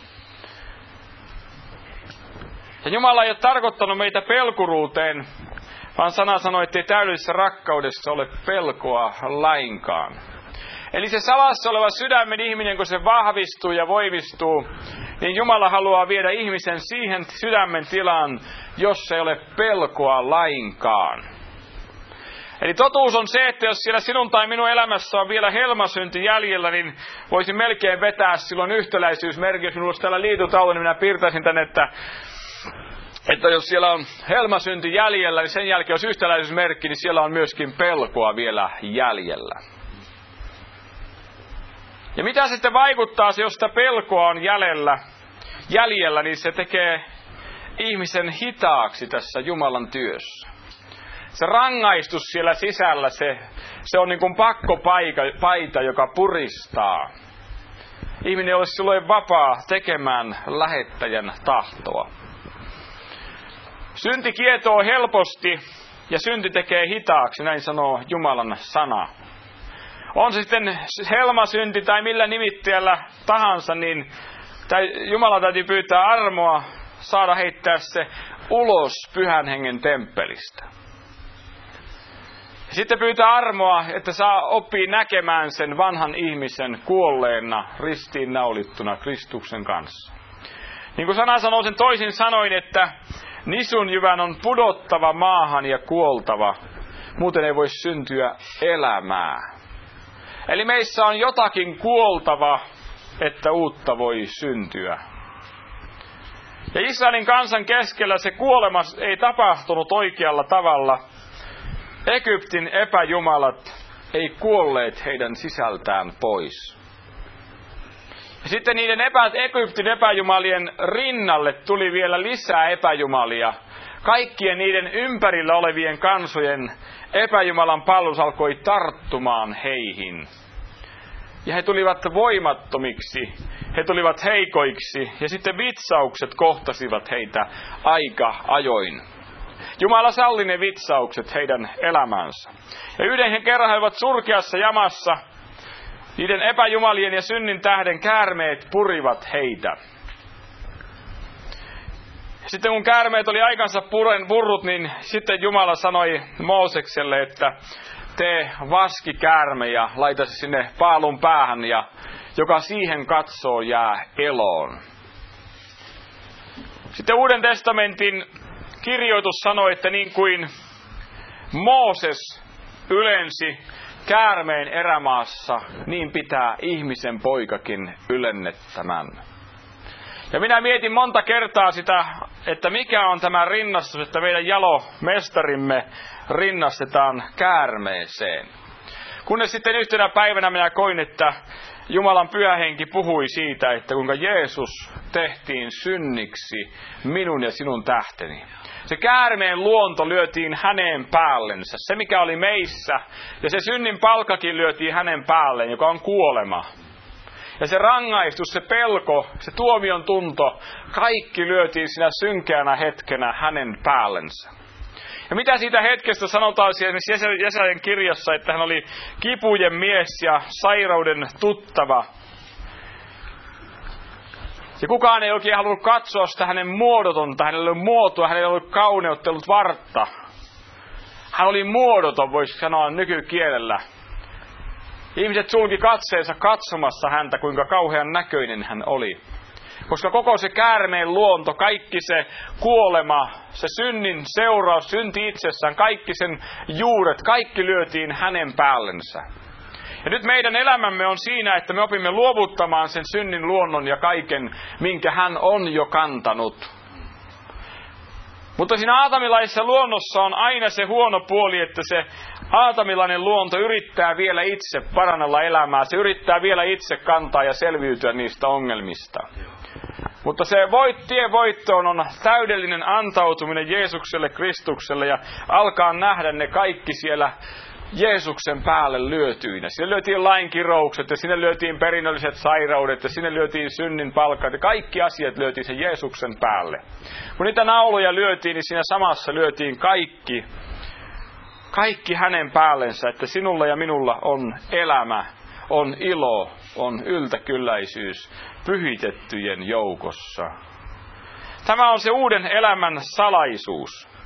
Ja Jumala ei ole tarkoittanut meitä pelkuruuteen, vaan sana sanoo, että ei täydellisessä rakkaudessa ole pelkoa lainkaan. Eli se salassa oleva sydämen ihminen, kun se vahvistuu ja voimistuu, niin Jumala haluaa viedä ihmisen siihen sydämen tilaan, jossa ei ole pelkoa lainkaan. Eli totuus on se, että jos siellä sinun tai minun elämässä on vielä helmasynti jäljellä, niin voisin melkein vetää silloin yhtäläisyysmerkki. Jos minulla olisi täällä liitutaulu, niin minä piirtäisin tänne, että jos siellä on helmasynti jäljellä, niin sen jälkeen jos yhtäläisyysmerkki, niin siellä on myöskin pelkoa vielä jäljellä. Ja mitä sitten vaikuttaa se, jos sitä pelkoa on jäljellä, niin se tekee ihmisen hitaaksi tässä Jumalan työssä. Se rangaistus siellä sisällä, se on niin kuin pakkopaita, joka puristaa. Ihminen ei ole silloin vapaa tekemään lähettäjän tahtoa. Synti kietoo helposti ja synti tekee hitaaksi, näin sanoo Jumalan sana. On se sitten helmasynti tai millä nimitteellä tahansa, niin Jumala täytyy pyytää armoa saada heittää se ulos Pyhän Hengen temppelistä. Sitten pyytää armoa, että saa oppii näkemään sen vanhan ihmisen kuolleena, ristiin naulittuna Kristuksen kanssa. Niin kuin sana sanoo sen toisin sanoin, että nisun jyvän on pudottava maahan ja kuoltava, muuten ei voi syntyä elämää. Eli meissä on jotakin kuoltava, että uutta voi syntyä. Ja Israelin kansan keskellä se kuolema ei tapahtunut oikealla tavalla. Egyptin epäjumalat ei kuolleet heidän sisältään pois. Ja sitten niiden Egyptin epäjumalien rinnalle tuli vielä lisää epäjumalia. Kaikkien niiden ympärillä olevien kansojen epäjumalan palvelus alkoi tarttumaan heihin. Ja he tulivat voimattomiksi, he tulivat heikoiksi ja sitten vitsaukset kohtasivat heitä aika ajoin. Jumala salli ne vitsaukset heidän elämäänsä. Ja yhden kerran he olivat surkeassa jamassa. Niiden epäjumalien ja synnin tähden käärmeet purivat heitä. Sitten kun käärmeet oli aikansa purrut, niin sitten Jumala sanoi Moosekselle, että tee vaskikäärme ja laita se sinne paalun päähän, ja joka siihen katsoo jää eloon. Sitten Uuden testamentin kirjoitus sanoi, että niin kuin Mooses ylensi käärmeen erämaassa, niin pitää ihmisen poikakin ylennettämän. Ja minä mietin monta kertaa sitä, että mikä on tämä rinnastus, että meidän jalomestarimme rinnastetaan käärmeeseen. Kunnes sitten yhtenä päivänä minä koin, että Jumalan Pyhä Henki puhui siitä, että kuinka Jeesus tehtiin synniksi minun ja sinun tähteni. Se käärmeen luonto lyötiin hänen päällensä, se mikä oli meissä, ja se synnin palkkakin lyötiin hänen päälleen, joka on kuolema. Ja se rangaistus, se pelko, se tuomion tunto, kaikki lyötiin siinä synkeänä hetkenä hänen päällensä. Ja mitä siitä hetkestä sanotaan esimerkiksi Jesajan kirjassa, että hän oli kipujen mies ja sairauden tuttava. Ja kukaan ei oikein halunnut katsoa sitä hänen muodotonta, hänellä ei ollut muotoa, hänellä ei ollut kauneutta, ei ollut vartta. Hän oli muodoton, voisi sanoa nykykielellä. Ihmiset sulki katseensa katsomassa häntä, kuinka kauhean näköinen hän oli. Koska koko se käärmeen luonto, kaikki se kuolema, se synnin seuraus, synti itsessään, kaikki sen juuret, kaikki lyötiin hänen päällensä. Ja nyt meidän elämämme on siinä, että me opimme luovuttamaan sen synnin luonnon ja kaiken, minkä hän on jo kantanut. Mutta siinä aatamilaisessa luonnossa on aina se huono puoli, että se aatamilainen luonto yrittää vielä itse parannella elämää. Se yrittää vielä itse kantaa ja selviytyä niistä ongelmista. Mutta se tie voittoon on täydellinen antautuminen Jeesukselle, Kristukselle ja alkaa nähdä ne kaikki siellä Jeesuksen päälle lyötyinä. Sinne lyötiin lainkiroukset ja sinne lyötiin perinnölliset sairaudet ja sinne lyötiin synnin palkat ja kaikki asiat lyötiin sen Jeesuksen päälle. Kun niitä nauloja lyötiin, niin siinä samassa lyötiin kaikki hänen päällensä, että sinulla ja minulla on elämä, on ilo, on yltäkylläisyys pyhitettyjen joukossa. Tämä on se uuden elämän salaisuus.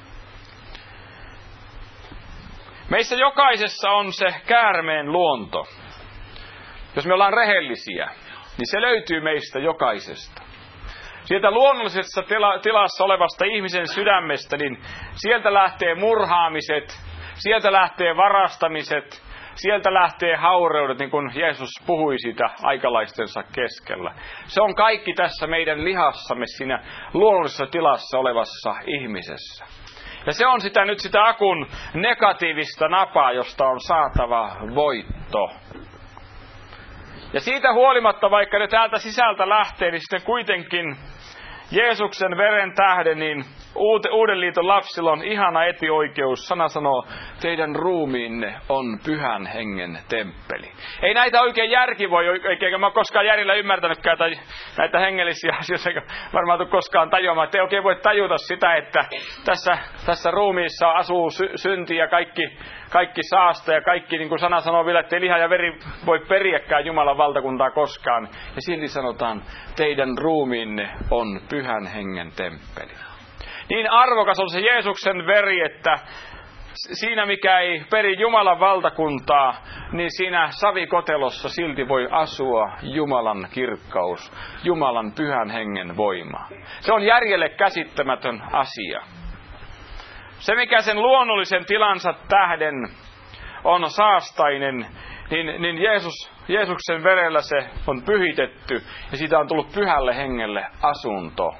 Meissä jokaisessa on se käärmeen luonto. Jos me ollaan rehellisiä, niin se löytyy meistä jokaisesta. Sieltä luonnollisessa tilassa olevasta ihmisen sydämestä, niin sieltä lähtee murhaamiset, sieltä lähtee varastamiset, sieltä lähtee haureudet, niin kuin Jeesus puhui siitä aikalaistensa keskellä. Se on kaikki tässä meidän lihassamme siinä luonnollisessa tilassa olevassa ihmisessä. Ja se on sitä akun negatiivista napaa, josta on saatava voitto. Ja siitä huolimatta, vaikka ne täältä sisältä lähtee, niin sitten kuitenkin Jeesuksen veren tähden niin uuden liiton lapsilla on ihana etioikeus. Sana sanoo, teidän ruumiinne on pyhän hengen temppeli. Ei näitä oikein järki voi, eikä mä koskaan järjellä ymmärtänytkään näitä hengellisiä asioita, eikä varmaan tule koskaan tajuamaan. Että ei oikein voi tajuta sitä, että tässä ruumiissa asuu synti ja kaikki saasta ja kaikki, niin kuin sana sanoo vielä, että ei liha ja veri voi periäkään Jumalan valtakuntaa koskaan. Ja silti sanotaan, teidän ruumiinne on pyhän hengen temppeli. Niin arvokas on se Jeesuksen veri, että siinä mikä ei peri Jumalan valtakuntaa, niin siinä savikotelossa silti voi asua Jumalan kirkkaus, Jumalan pyhän hengen voima. Se on järjelle käsittämätön asia. Se mikä sen luonnollisen tilansa tähden on saastainen, niin Jeesuksen verellä se on pyhitetty ja siitä on tullut pyhälle hengelle asunto.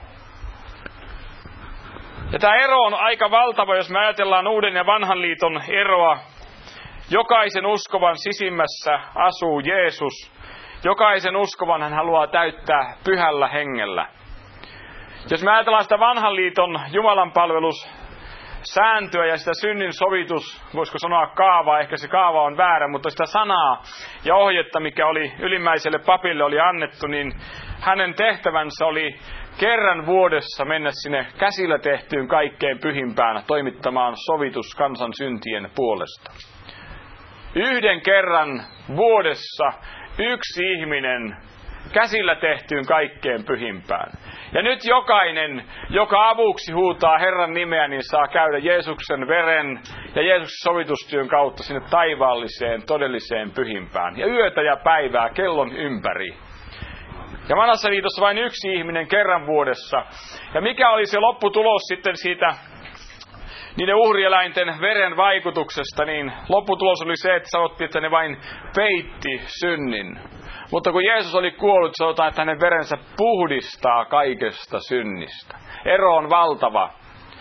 Ja tämä ero on aika valtava, jos me ajatellaan uuden ja vanhan liiton eroa. Jokaisen uskovan sisimmässä asuu Jeesus. Jokaisen uskovan hän haluaa täyttää pyhällä hengellä. Jos me ajatellaan sitä vanhan liiton Jumalan palvelussääntöä ja sitä synnin sovitus, voisiko sanoa kaavaa, ehkä se kaava on väärä, mutta sitä sanaa ja ohjetta, mikä oli ylimmäiselle papille oli annettu, niin hänen tehtävänsä oli kerran vuodessa mennä sinne käsillä tehtyyn kaikkein pyhimpään toimittamaan sovitus kansan syntien puolesta. Yhden kerran vuodessa yksi ihminen käsillä tehtyyn kaikkein pyhimpään. Ja nyt jokainen, joka avuksi huutaa Herran nimeä, niin saa käydä Jeesuksen veren ja Jeesuksen sovitustyön kautta sinne taivaalliseen, todelliseen pyhimpään. Ja yötä ja päivää kellon ympäri. Ja vanhassa liitossa vain yksi ihminen kerran vuodessa. Ja mikä oli se lopputulos sitten siitä niiden uhrieläinten veren vaikutuksesta, niin lopputulos oli se, että sanottiin, että ne vain peitti synnin. Mutta kun Jeesus oli kuollut, sanotaan, että hänen verensä puhdistaa kaikesta synnistä. Ero on valtava.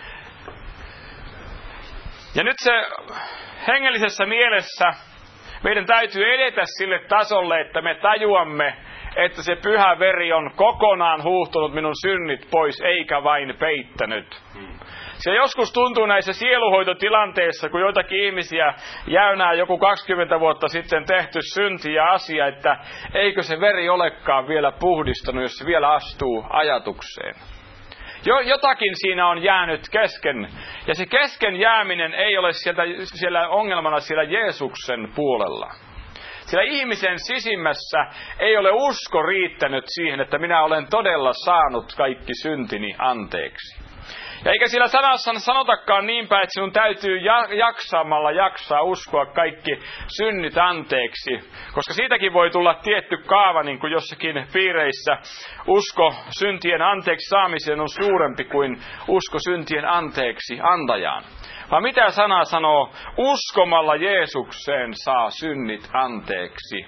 Ja nyt se hengellisessä mielessä meidän täytyy edetä sille tasolle, että me tajuamme, että se pyhä veri on kokonaan huuhtonut minun synnit pois, eikä vain peittänyt. Se joskus tuntuu näissä sieluhoitotilanteissa, kun joitakin ihmisiä jäynää joku 20 vuotta sitten tehty synti ja asia, että eikö se veri olekaan vielä puhdistanut, jos se vielä astuu ajatukseen. Jotakin siinä on jäänyt kesken. Ja se kesken jääminen ei ole siellä ongelmana siellä Jeesuksen puolella. Sillä ihmisen sisimmässä ei ole usko riittänyt siihen, että minä olen todella saanut kaikki syntini anteeksi. Ja eikä siellä sanassa sanotakaan niin päin, että sinun täytyy jaksamalla jaksaa uskoa kaikki synnit anteeksi. Koska siitäkin voi tulla tietty kaava, niin kuin jossakin piireissä usko syntien anteeksi saamiseen on suurempi kuin usko syntien anteeksi antajaan. Vaan mitä sana sanoo? Uskomalla Jeesukseen saa synnit anteeksi.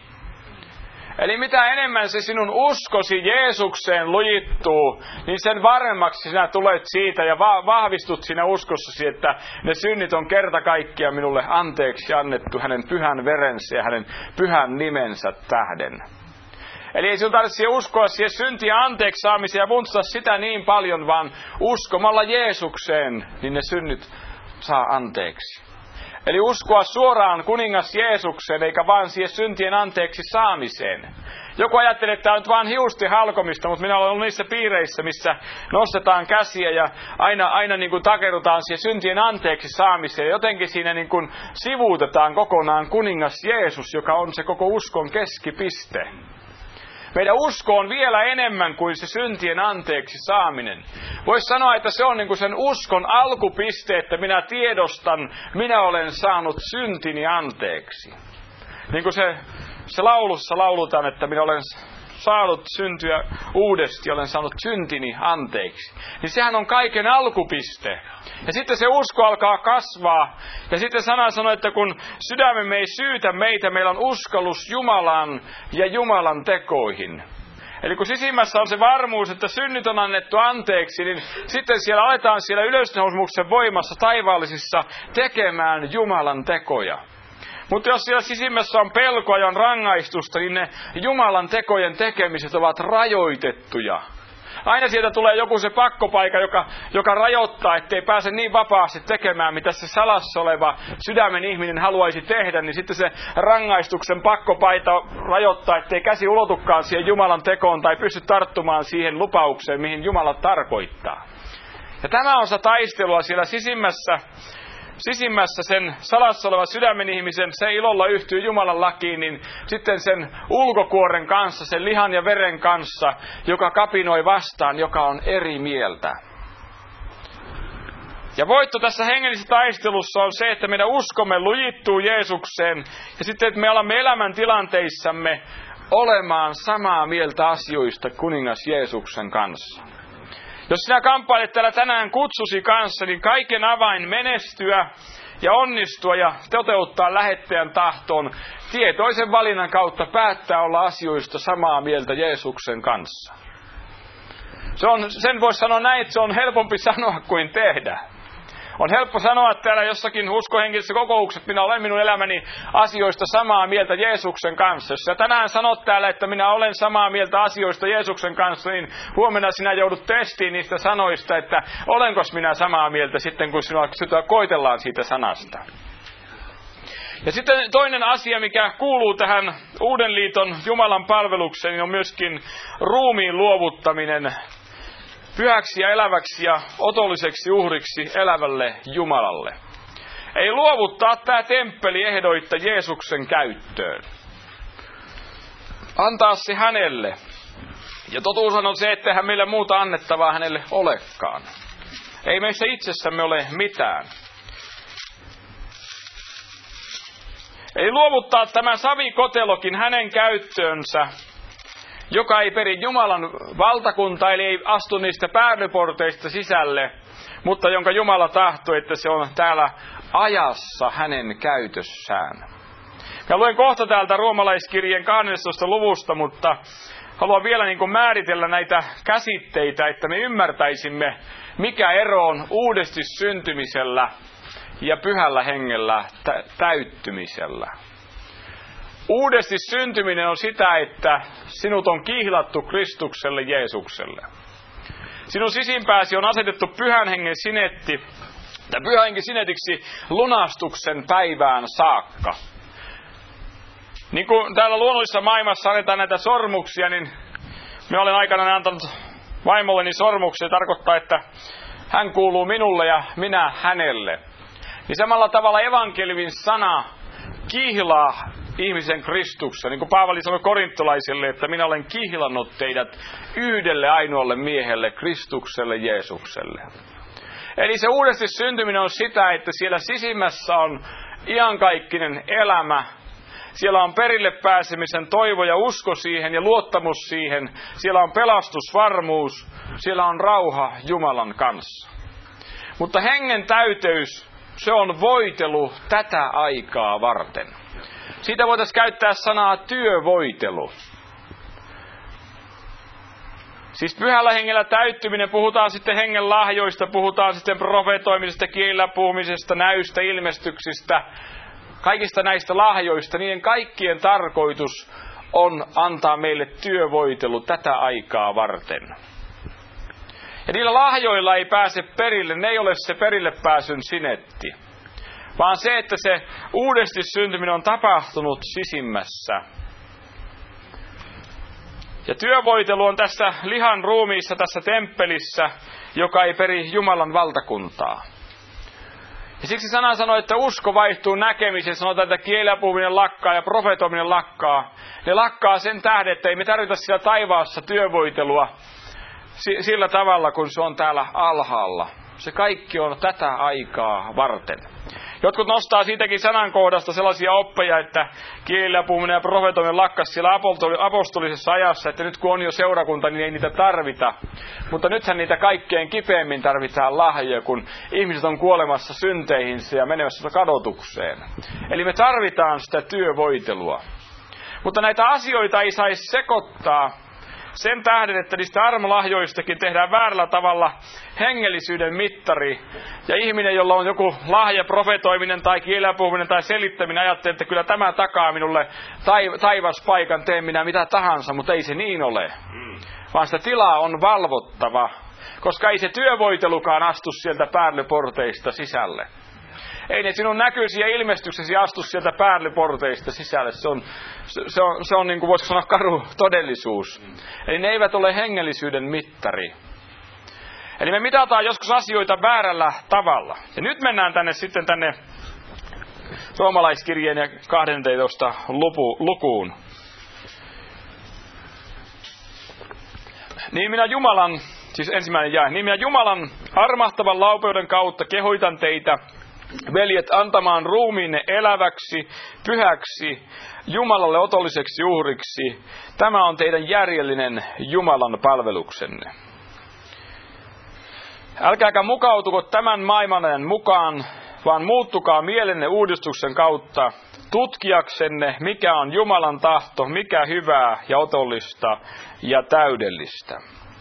Eli mitä enemmän se sinun uskosi Jeesukseen lujittuu, niin sen varemmaksi sinä tulet siitä ja vahvistut siinä uskossasi, että ne synnit on kerta kaikkiaan minulle anteeksi annettu hänen pyhän verensä ja hänen pyhän nimensä tähden. Eli ei sinun tarvitse uskoa siihen syntien anteeksi saamiseen ja vuntata sitä niin paljon, vaan uskomalla Jeesukseen, niin ne synnit saa anteeksi. Eli uskoa suoraan kuningas Jeesukseen, eikä vaan siihen syntien anteeksi saamiseen. Joku ajattelee, että tämä on nyt vaan hiusten halkomista, mutta minä olen ollut niissä piireissä, missä nostetaan käsiä ja aina niin kuin takerrutaan siihen syntien anteeksi saamiseen. Jotenkin siinä niin kuin sivuutetaan kokonaan kuningas Jeesus, joka on se koko uskon keskipiste. Meidän usko on vielä enemmän kuin se syntien anteeksi saaminen. Voisi sanoa, että se on niin kuin sen uskon alkupiste, että minä tiedostan, minä olen saanut syntini anteeksi. Niin kuin se laulussa laulutaan, että minä olen saanut syntyä uudesti, olen saanut syntini anteeksi. Niin sehän on kaiken alkupiste. Ja sitten se usko alkaa kasvaa. Ja sitten sana sanoo, että kun sydämemme ei syytä meitä, meillä on uskallus Jumalaan ja Jumalan tekoihin. Eli kun sisimmässä on se varmuus, että synnit on annettu anteeksi, niin sitten siellä aletaan siellä ylösnousemuksen voimassa taivaallisissa tekemään Jumalan tekoja. Mutta jos siellä sisimmässä on pelkoa ja on rangaistusta, niin ne Jumalan tekojen tekemiset ovat rajoitettuja. Aina sieltä tulee joku se pakkopaikka, joka rajoittaa, ettei pääse niin vapaasti tekemään, mitä se salassa oleva sydämen ihminen haluaisi tehdä, niin sitten se rangaistuksen pakkopaita rajoittaa, ettei käsi ulotukaan siihen Jumalan tekoon tai pysty tarttumaan siihen lupaukseen, mihin Jumala tarkoittaa. Ja tämä on se taistelua siellä sisimmässä sen salassa olevan sydämen ihmisen, se ilolla yhtyy Jumalan lakiin, niin sitten sen ulkokuoren kanssa, sen lihan ja veren kanssa, joka kapinoi vastaan, joka on eri mieltä. Ja voitto tässä hengellisessä taistelussa on se, että meidän uskomme lujittuu Jeesukseen ja sitten, että me alamme elämän tilanteissamme olemaan samaa mieltä asioista kuningas Jeesuksen kanssa. Jos sinä kamppailet täällä tänään kutsusi kanssa, niin kaiken avain menestyä ja onnistua ja toteuttaa lähettäjän tahtoon tietoisen valinnan kautta päättää olla asioista samaa mieltä Jeesuksen kanssa. Sen voisi sanoa näin, että se on helpompi sanoa kuin tehdä. On helppo sanoa täällä jossakin uskohenkisessä kokouksessa, että minä olen minun elämäni asioista samaa mieltä Jeesuksen kanssa. Jos sä tänään sanot täällä, että minä olen samaa mieltä asioista Jeesuksen kanssa, niin huomenna sinä joudut testiin niistä sanoista, että olenko minä samaa mieltä sitten, kun sinua koitellaan siitä sanasta. Ja sitten toinen asia, mikä kuuluu tähän Uuden liiton Jumalan palvelukseen, niin on myöskin ruumiin luovuttaminen pyhäksi ja eläväksi ja otolliseksi uhriksi elävälle Jumalalle. Ei luovuttaa tämä temppeli ehdoitta Jeesuksen käyttöön. Antaa se hänelle. Ja totuus on se, että eihän meillä muuta annettavaa hänelle olekaan. Ei meissä itsessämme ole mitään. Ei luovuttaa tämä savikotelokin hänen käyttöönsä, joka ei peri Jumalan valtakuntaa, eli ei astu niistä päädyporteista sisälle, mutta jonka Jumala tahtoi, että se on täällä ajassa hänen käytössään. Ja luen kohta täältä roomalaiskirjeen 12. luvusta, mutta haluan vielä määritellä näitä käsitteitä, että me ymmärtäisimme, mikä ero on uudesti syntymisellä ja pyhällä hengellä täyttymisellä. Uudesti syntyminen on sitä, että sinut on kihlattu Kristukselle Jeesukselle. Sinun sisimpääsi on asetettu pyhän hengen sinetti, tai pyhän hengen sinetiksi lunastuksen päivään saakka. Niin kuin täällä luonnollisessa maailmassa annetaan näitä sormuksia, niin minä olen aikanaan antanut vaimolleni sormuksia. Se tarkoittaa, että hän kuuluu minulle ja minä hänelle. Niin samalla tavalla evankeliumin sana kihlaa ihmisen Kristuksessa. Niin kuin Paavali sanoi korintolaisille, että minä olen kihlannut teidät yhdelle ainoalle miehelle, Kristukselle Jeesukselle. Eli se uudesti syntyminen on sitä, että siellä sisimmässä on iankaikkinen elämä. Siellä on perille pääsemisen toivo ja usko siihen ja luottamus siihen. Siellä on pelastusvarmuus. Siellä on rauha Jumalan kanssa. Mutta hengen täyteys, se on voitelu tätä aikaa varten. Siitä voitaisiin käyttää sanaa työvoitelu. Siis pyhällä hengellä täyttyminen, puhutaan sitten hengen lahjoista, puhutaan sitten profetoimisesta, kielillä puhumisesta, näystä, ilmestyksistä, kaikista näistä lahjoista. Niiden kaikkien tarkoitus on antaa meille työvoitelu tätä aikaa varten. Ja niillä lahjoilla ei pääse perille, ne ei ole se perille pääsyn sinetti. Vaan se, että se uudesti syntyminen on tapahtunut sisimmässä. Ja työvoitelu on tässä lihan ruumiissa, tässä temppelissä, joka ei peri Jumalan valtakuntaa. Ja siksi sana sanoo, että usko vaihtuu näkemiseen. Sanotaan, että kielellä puhuminen lakkaa ja profetoiminen lakkaa. Ne lakkaa sen tähden, että ei me tarvita siellä taivaassa työvoitelua sillä tavalla, kun se on täällä alhaalla. Se kaikki on tätä aikaa varten. Jotkut nostaa siitäkin sanankohdasta sellaisia oppeja, että kielellä puhuminen ja profetoiminen lakkasi siellä apostolisessa ajassa, että nyt kun on jo seurakunta, niin ei niitä tarvita. Mutta nythän niitä kaikkein kipeämmin tarvitaan lahjoja, kun ihmiset on kuolemassa synteihinsä ja menemässä kadotukseen. Eli me tarvitaan sitä työvoitelua. Mutta näitä asioita ei saisi sekoittaa sen tähden, että niistä armolahjoistakin tehdään väärällä tavalla hengellisyyden mittari. Ja ihminen, jolla on joku lahja, profetoiminen tai kielellä puhuminen tai selittäminen, ajattelee, että kyllä tämä takaa minulle taivaspaikan, teen minä mitä tahansa, mutta ei se niin ole. vaan sitä tilaa on valvottava, koska ei se työvoitelukaan astu sieltä päärlyporteista sisälle. Ei ne sinun näkyisi ja ilmestyksesi astu sieltä päärlyporteista sisälle. Se on niin kuin voisiko sanoa karu todellisuus. Eli ne eivät ole hengellisyyden mittari. Eli me mitataan joskus asioita väärällä tavalla. Ja nyt mennään tänne roomalaiskirjeen ja 12 lukuun. Niin minä Jumalan armahtavan laupeuden kautta kehoitan teitä, veljet, antamaan ruumiinne eläväksi, pyhäksi, Jumalalle otolliseksi uhriksi. Tämä on teidän järjellinen Jumalan palveluksenne. Älkääkä mukautuko tämän maailman mukaan, vaan muuttukaa mielenne uudistuksen kautta, tutkiaksenne, mikä on Jumalan tahto, mikä hyvää ja otollista ja täydellistä.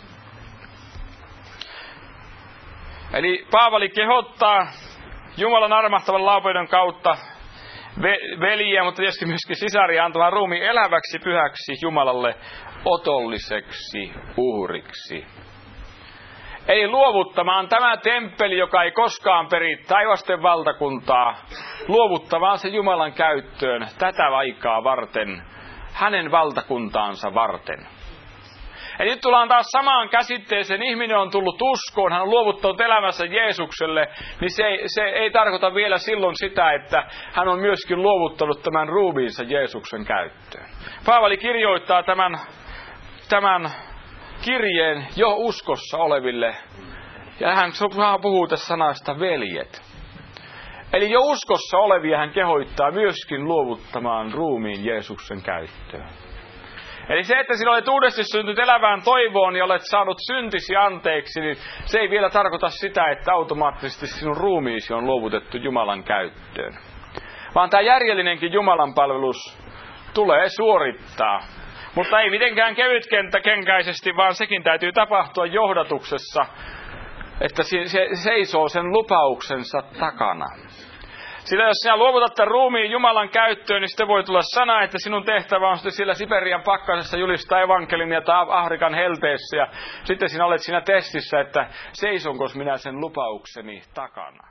Eli Paavali kehottaa Jumalan armahtavan laupeuden kautta veljiä, mutta tietysti myöskin sisaria antamaan ruumiin eläväksi, pyhäksi, Jumalalle otolliseksi uhriksi. Eli luovuttamaan tämä temppeli, joka ei koskaan peri taivasten valtakuntaa, luovuttamaan se Jumalan käyttöön tätä aikaa varten, hänen valtakuntaansa varten. Eli nyt tullaan taas samaan käsitteeseen. Ihminen on tullut uskoon, hän on luovuttanut elämänsä Jeesukselle, niin se ei tarkoita vielä silloin sitä, että hän on myöskin luovuttanut tämän ruumiinsa Jeesuksen käyttöön. Paavali kirjoittaa tämän kirjeen jo uskossa oleville, ja hän puhuu tässä sanasta veljet. Eli jo uskossa olevia hän kehoittaa myöskin luovuttamaan ruumiin Jeesuksen käyttöön. Eli se, että sinä olet uudesti syntynyt elävään toivoon ja olet saanut syntisi anteeksi, niin se ei vielä tarkoita sitä, että automaattisesti sinun ruumiisi on luovutettu Jumalan käyttöön. Vaan tämä järjellinenkin Jumalan palvelus tulee suorittaa. Mutta ei mitenkään kevytkenkäisesti, vaan sekin täytyy tapahtua johdatuksessa, että se seisoo sen lupauksensa takana. Sillä jos sinä luovutat tämän ruumiin Jumalan käyttöön, niin sitten voi tulla sana, että sinun tehtävä on sitten siellä Siperian pakkasessa julistaa evankeliumia tai Afrikan helteessä. Ja sitten sinä olet siinä testissä, että seisonko minä sen lupaukseni takana.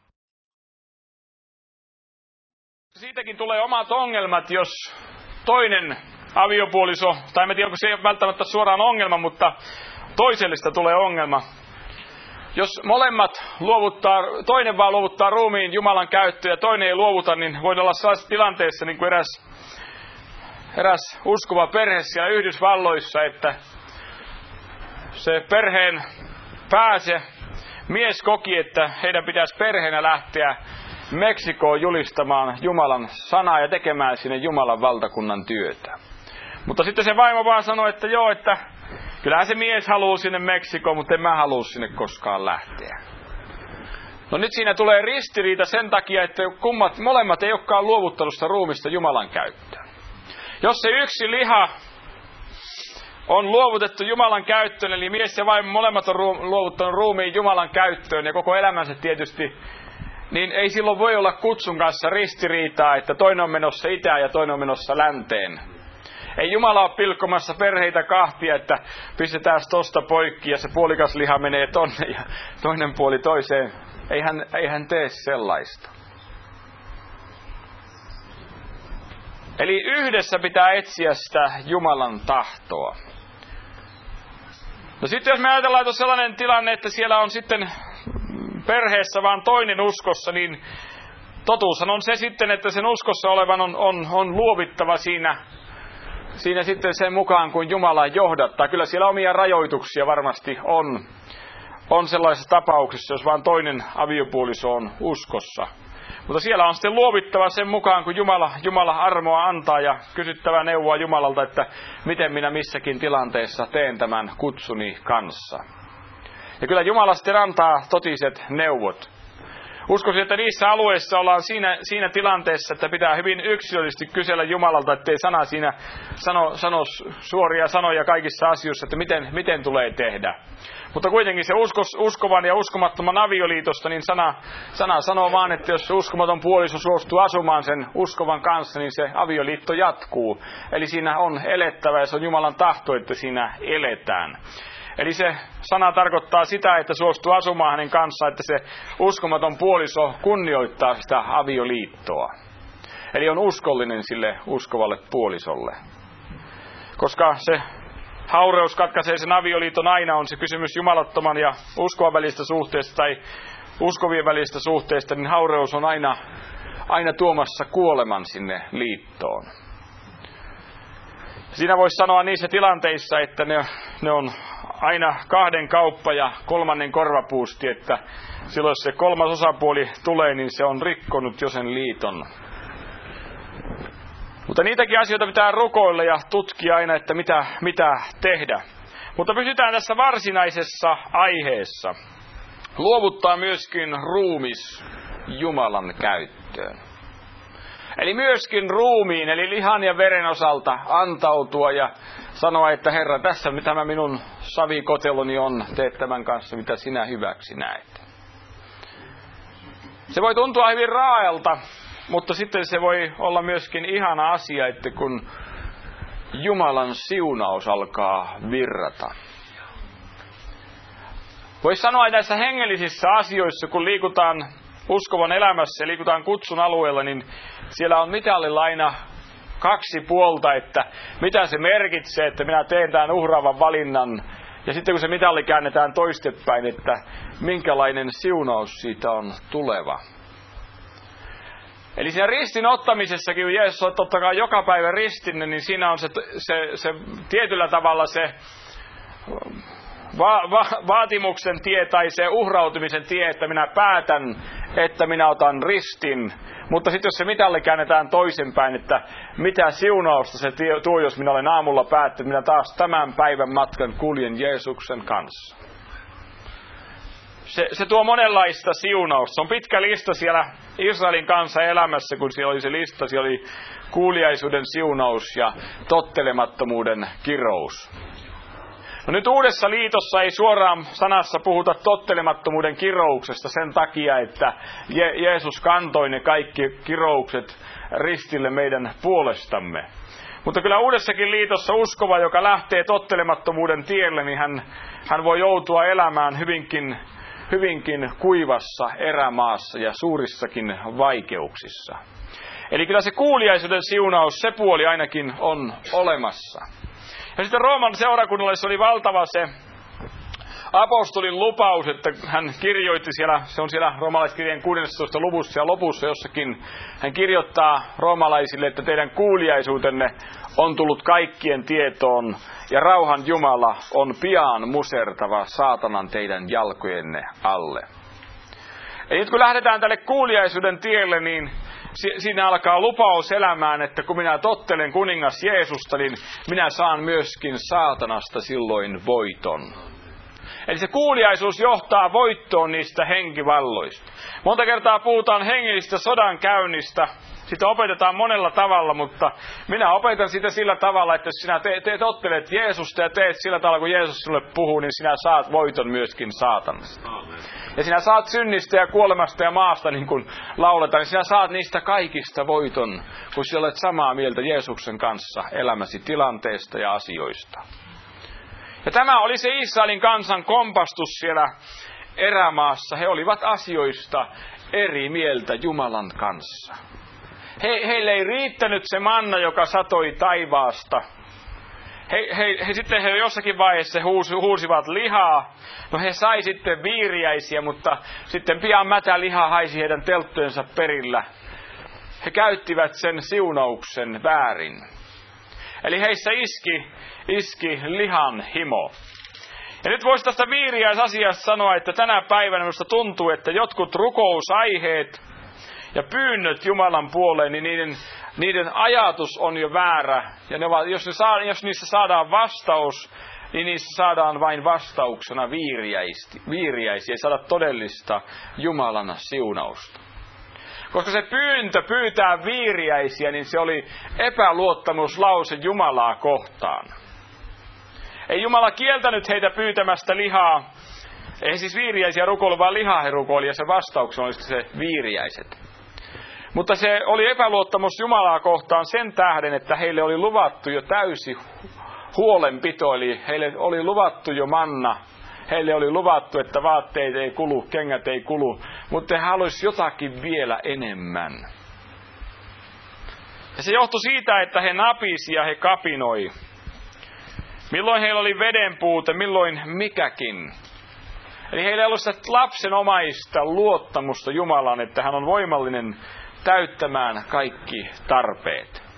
Siitäkin tulee omat ongelmat, jos toinen aviopuoliso, tai en tiedä, onko se ei ole välttämättä suoraan ongelma, mutta toisellista tulee ongelma. Jos molemmat toinen vaan luovuttaa ruumiin Jumalan käyttöön ja toinen ei luovuta, niin voi olla sellaisessa tilanteessa, niin kuin eräs uskova perhe siellä Yhdysvalloissa, että se perheen pääse mies koki, että heidän pitäisi perheenä lähteä Meksikoon julistamaan Jumalan sanaa ja tekemään sinne Jumalan valtakunnan työtä. Mutta sitten se vaimo vaan sanoi, että joo, että kyllähän se mies haluaa sinne Meksikoon, mutta en mä halua sinne koskaan lähteä. No nyt siinä tulee ristiriita sen takia, että molemmat ei olekaan luovuttanut sitä ruumista Jumalan käyttöön. Jos se yksi liha on luovutettu Jumalan käyttöön, eli mies ja vaimo molemmat on luovuttanut ruumiin Jumalan käyttöön ja koko elämänsä tietysti, niin ei silloin voi olla kutsun kanssa ristiriitaa, että toinen on menossa itään ja toinen on menossa länteen. Ei Jumala ole pilkkomassa perheitä kahtia, että pistetään tosta poikki ja se puolikas liha menee tonne ja toinen puoli toiseen. Ei hän tee sellaista. Eli yhdessä pitää etsiä sitä Jumalan tahtoa. No sitten jos me ajatellaan, että on sellainen tilanne, että siellä on sitten perheessä vaan toinen uskossa, niin totuushan on se sitten, että sen uskossa olevan on luovittava siinä sitten sen mukaan, kun Jumala johdattaa. Kyllä siellä omia rajoituksia varmasti on sellaisessa tapauksessa, jos vain toinen aviopuoliso on uskossa. Mutta siellä on sitten luovittava sen mukaan, kun Jumala armoa antaa ja kysyttävä neuvoa Jumalalta, että miten minä missäkin tilanteessa teen tämän kutsuni kanssa. Ja kyllä Jumala sitten antaa totiset neuvot. Uskoisin, että niissä alueissa ollaan siinä tilanteessa, että pitää hyvin yksilöllisesti kysellä Jumalalta, ettei sana siinä sano suoria sanoja kaikissa asioissa, että miten tulee tehdä. Mutta kuitenkin se uskovan ja uskomattoman avioliitosta, niin sana sanoo vaan, että jos se uskomaton puoliso suostuu asumaan sen uskovan kanssa, niin se avioliitto jatkuu. Eli siinä on elettävä ja se on Jumalan tahto, että siinä eletään. Eli se sana tarkoittaa sitä, että suostuu asumaan hänen kanssaan, että se uskomaton puoliso kunnioittaa sitä avioliittoa. Eli on uskollinen sille uskovalle puolisolle. Koska se haureus katkaisee sen avioliiton aina, on se kysymys jumalattoman ja uskovan välistä suhteesta tai uskovien välistä suhteesta, niin haureus on aina tuomassa kuoleman sinne liittoon. Siinä voisi sanoa niissä tilanteissa, että ne on aina kahden kauppa ja kolmannen korvapuusti, että silloin jos se kolmas osapuoli tulee, niin se on rikkonut jo sen liiton. Mutta niitäkin asioita pitää rukoilla ja tutkia aina, että mitä tehdä. Mutta pysytään tässä varsinaisessa aiheessa. Luovuttaa myöskin ruumis Jumalan käyttöön. Eli myöskin ruumiin, eli lihan ja veren osalta antautua ja sanoa, että Herra, tässä tämä minun savikoteloni on, teet tämän kanssa, mitä sinä hyväksi näet. Se voi tuntua hyvin raaelta, mutta sitten se voi olla myöskin ihana asia, että kun Jumalan siunaus alkaa virrata. Voisi sanoa, että näissä hengellisissä asioissa, kun liikutaan uskovan elämässä ja liikutaan kutsun alueella, niin siellä on mitalilla aina kaksi puolta, että mitä se merkitsee, että minä teen tämän uhraavan valinnan. Ja sitten kun se mitalli käännetään toistepäin, että minkälainen siunaus siitä on tuleva. Eli siinä ristin ottamisessakin, kun Jeesus on totta kai joka päivä ristinne, niin siinä on se tietyllä tavalla se vaatimuksen tie tai se uhrautumisen tie, että minä päätän, että minä otan ristin. Mutta sitten jos se mitalli käännetään toisinpäin, että mitä siunausta se tuo, jos minä olen aamulla päättänyt, minä taas tämän päivän matkan kuljen Jeesuksen kanssa. Se tuo monenlaista siunausta. Se on pitkä lista siellä Israelin kansan elämässä, kun siellä oli se lista. Siellä oli kuuliaisuuden siunaus ja tottelemattomuuden kirous. No nyt Uudessa liitossa ei suoraan sanassa puhuta tottelemattomuuden kirouksesta sen takia, että Jeesus kantoi ne kaikki kiroukset ristille meidän puolestamme. Mutta kyllä Uudessakin liitossa uskova, joka lähtee tottelemattomuuden tielle, niin hän voi joutua elämään hyvinkin kuivassa erämaassa ja suurissakin vaikeuksissa. Eli kyllä se kuuliaisuuden siunaus, se puoli ainakin on olemassa. Ja sitten Rooman seurakunnalle se oli valtava se apostolin lupaus, että hän kirjoitti siellä, se on siellä roomalaiskirjeen 16. luvussa ja lopussa jossakin, hän kirjoittaa roomalaisille, että teidän kuuliaisuutenne on tullut kaikkien tietoon ja rauhan Jumala on pian musertava saatanan teidän jalkojenne alle. Eli nyt kun lähdetään tälle kuuliaisuuden tielle, niin siinä alkaa lupaus elämään, että kun minä tottelen kuningas Jeesusta, niin minä saan myöskin saatanasta silloin voiton. Eli se kuuliaisuus johtaa voittoon niistä henkivalloista. Monta kertaa puhutaan hengellistä sodankäynnistä. Sitä opetetaan monella tavalla, mutta minä opetan sitä sillä tavalla, että jos sinä tottelet Jeesusta ja teet sillä tavalla, kun Jeesus sinulle puhuu, niin sinä saat voiton myöskin saatanasta. Ja sinä saat synnistä ja kuolemasta ja maasta, niin kuin lauletaan, niin sinä saat niistä kaikista voiton, kun sinä olet samaa mieltä Jeesuksen kanssa elämäsi tilanteesta ja asioista. Ja tämä oli se Israelin kansan kompastus siellä erämaassa. He olivat asioista eri mieltä Jumalan kanssa. Heille ei riittänyt se manna, joka satoi taivaasta. He jossakin vaiheessa huusivat lihaa. No he sai sitten viiriäisiä, mutta sitten pian mätä liha haisi heidän telttojensa perillä. He käyttivät sen siunauksen väärin. Eli heissä iski lihan himo. Ja nyt voisi tästä viiriäisasiasta sanoa, että tänä päivänä minusta tuntuu, että jotkut rukousaiheet ja pyynnöt Jumalan puoleen, niin niiden ajatus on jo väärä. Ja jos niissä saadaan vastaus, niin niissä saadaan vain vastauksena viiriäisiä, ei saada todellista Jumalan siunausta. Koska se pyyntö pyytää viiriäisiä, niin se oli epäluottamuslause Jumalaa kohtaan. Ei Jumala kieltänyt heitä pyytämästä lihaa. Ei siis viiriäisiä rukoilu, vaan lihaa he rukoili, ja se vastauksena olisi se viiriäiset. Mutta se oli epäluottamus Jumalaa kohtaan sen tähden, että heille oli luvattu jo täysi huolenpito, eli heille oli luvattu jo manna. Heille oli luvattu, että vaatteet ei kulu, kengät ei kulu, mutta he haluaisivat jotakin vielä enemmän. Ja se johtui siitä, että he napisi ja he kapinoi. Milloin heillä oli veden puute, milloin mikäkin. Eli heillä ei ollut sitä lapsenomaista luottamusta Jumalaan, että hän on voimallinen täyttämään kaikki tarpeet.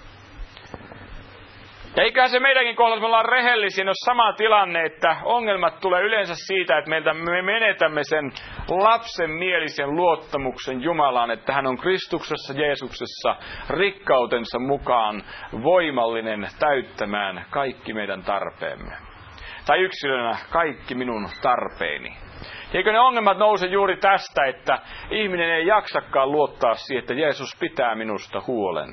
Ja eiköhän se meidänkin kohdalla, me ollaan rehellisiä, jos sama tilanne, että ongelmat tulee yleensä siitä, että me menetämme sen lapsenmielisen luottamuksen Jumalaan, että hän on Kristuksessa, Jeesuksessa, rikkautensa mukaan voimallinen täyttämään kaikki meidän tarpeemme. Tai yksilönä kaikki minun tarpeeni. Eikö ne ongelmat nouse juuri tästä, että ihminen ei jaksakaan luottaa siihen, että Jeesus pitää minusta huolen?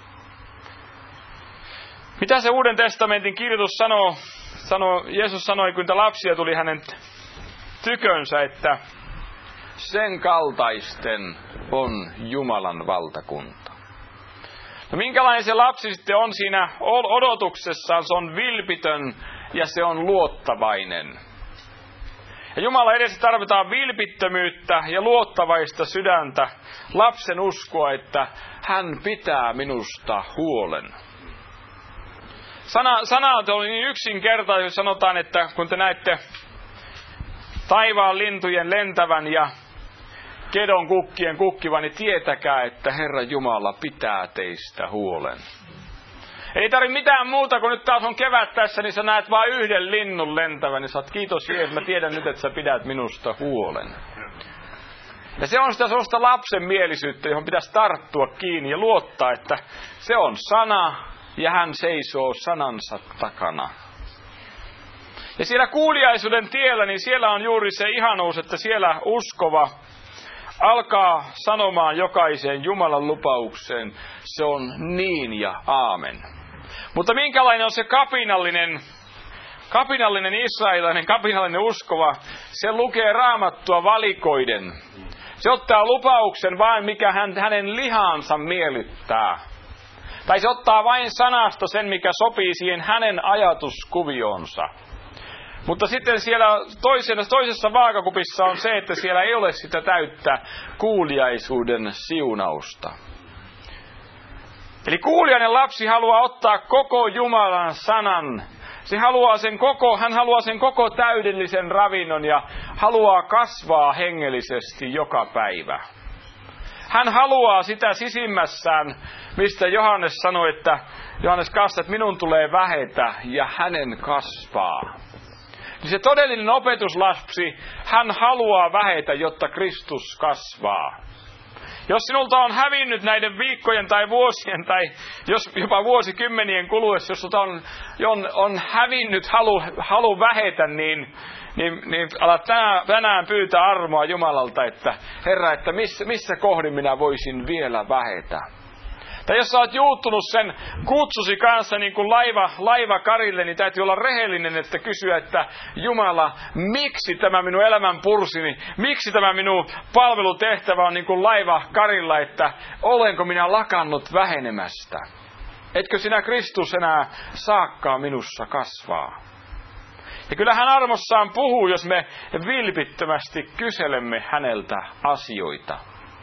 Mitä se Uuden testamentin kirjoitus sanoo? Jeesus sanoi, kun lapsia tuli hänen tykönsä, että sen kaltaisten on Jumalan valtakunta. No minkälainen se lapsi sitten on siinä odotuksessaan? Se on vilpitön ja se on luottavainen. Ja Jumala edessä tarvitaan vilpittömyyttä ja luottavaista sydäntä, lapsen uskoa, että hän pitää minusta huolen. Sana on niin yksinkertainen, jos sanotaan, että kun te näette taivaan lintujen lentävän ja kedon kukkien kukkivan, niin tietäkää, että Herra Jumala pitää teistä huolen. Ei tarvitse mitään muuta, kun nyt taas on kevät tässä, niin sä näet vain yhden linnun lentävän, niin sä oot kiitos Jeesus, mä tiedän nyt, että sä pidät minusta huolen. Ja se on sitä sellaista lapsenmielisyyttä, johon pitäisi tarttua kiinni ja luottaa, että se on sana ja hän seisoo sanansa takana. Ja siellä kuuliaisuuden tiellä, niin siellä on juuri se ihanuus, että siellä uskova alkaa sanomaan jokaiseen Jumalan lupaukseen, se on niin ja aamen. Mutta minkälainen on se kapinallinen israelilainen, kapinallinen uskova, se lukee Raamattua valikoiden. Se ottaa lupauksen vain, mikä hänen lihaansa miellyttää. Tai se ottaa vain sanasta sen, mikä sopii siihen hänen ajatuskuvioonsa. Mutta sitten siellä toisessa vaakakupissa on se, että siellä ei ole sitä täyttä kuuliaisuuden siunausta. Eli kuulijainen lapsi haluaa ottaa koko Jumalan sanan. Hän haluaa sen koko täydellisen ravinnon ja haluaa kasvaa hengellisesti joka päivä. Hän haluaa sitä sisimmässään, mistä Johannes sanoi, että Johannes kasvaa, että minun tulee vähetä ja hänen kasvaa. Niin se todellinen opetuslapsi, hän haluaa vähetä, jotta Kristus kasvaa. Jos sinulta on hävinnyt näiden viikkojen tai vuosien tai jos jopa vuosikymmenien kuluessa, jos sinulta on hävinnyt halu vähetä, niin ala tänään pyytää armoa Jumalalta, että Herra, että missä kohdin minä voisin vielä vähetä. Tai jos sä oot juuttunut sen kutsusi kanssa niin kuin laiva karille, niin täytyy olla rehellinen, että kysyä, että Jumala, miksi tämä minun elämän pursini, miksi tämä minun palvelutehtävä on niin kuin laiva karilla, että olenko minä lakannut vähenemästä? Etkö sinä Kristus enää saakkaan minussa kasvaa? Ja kyllä hän armossaan puhuu, jos me vilpittömästi kyselemme häneltä asioita.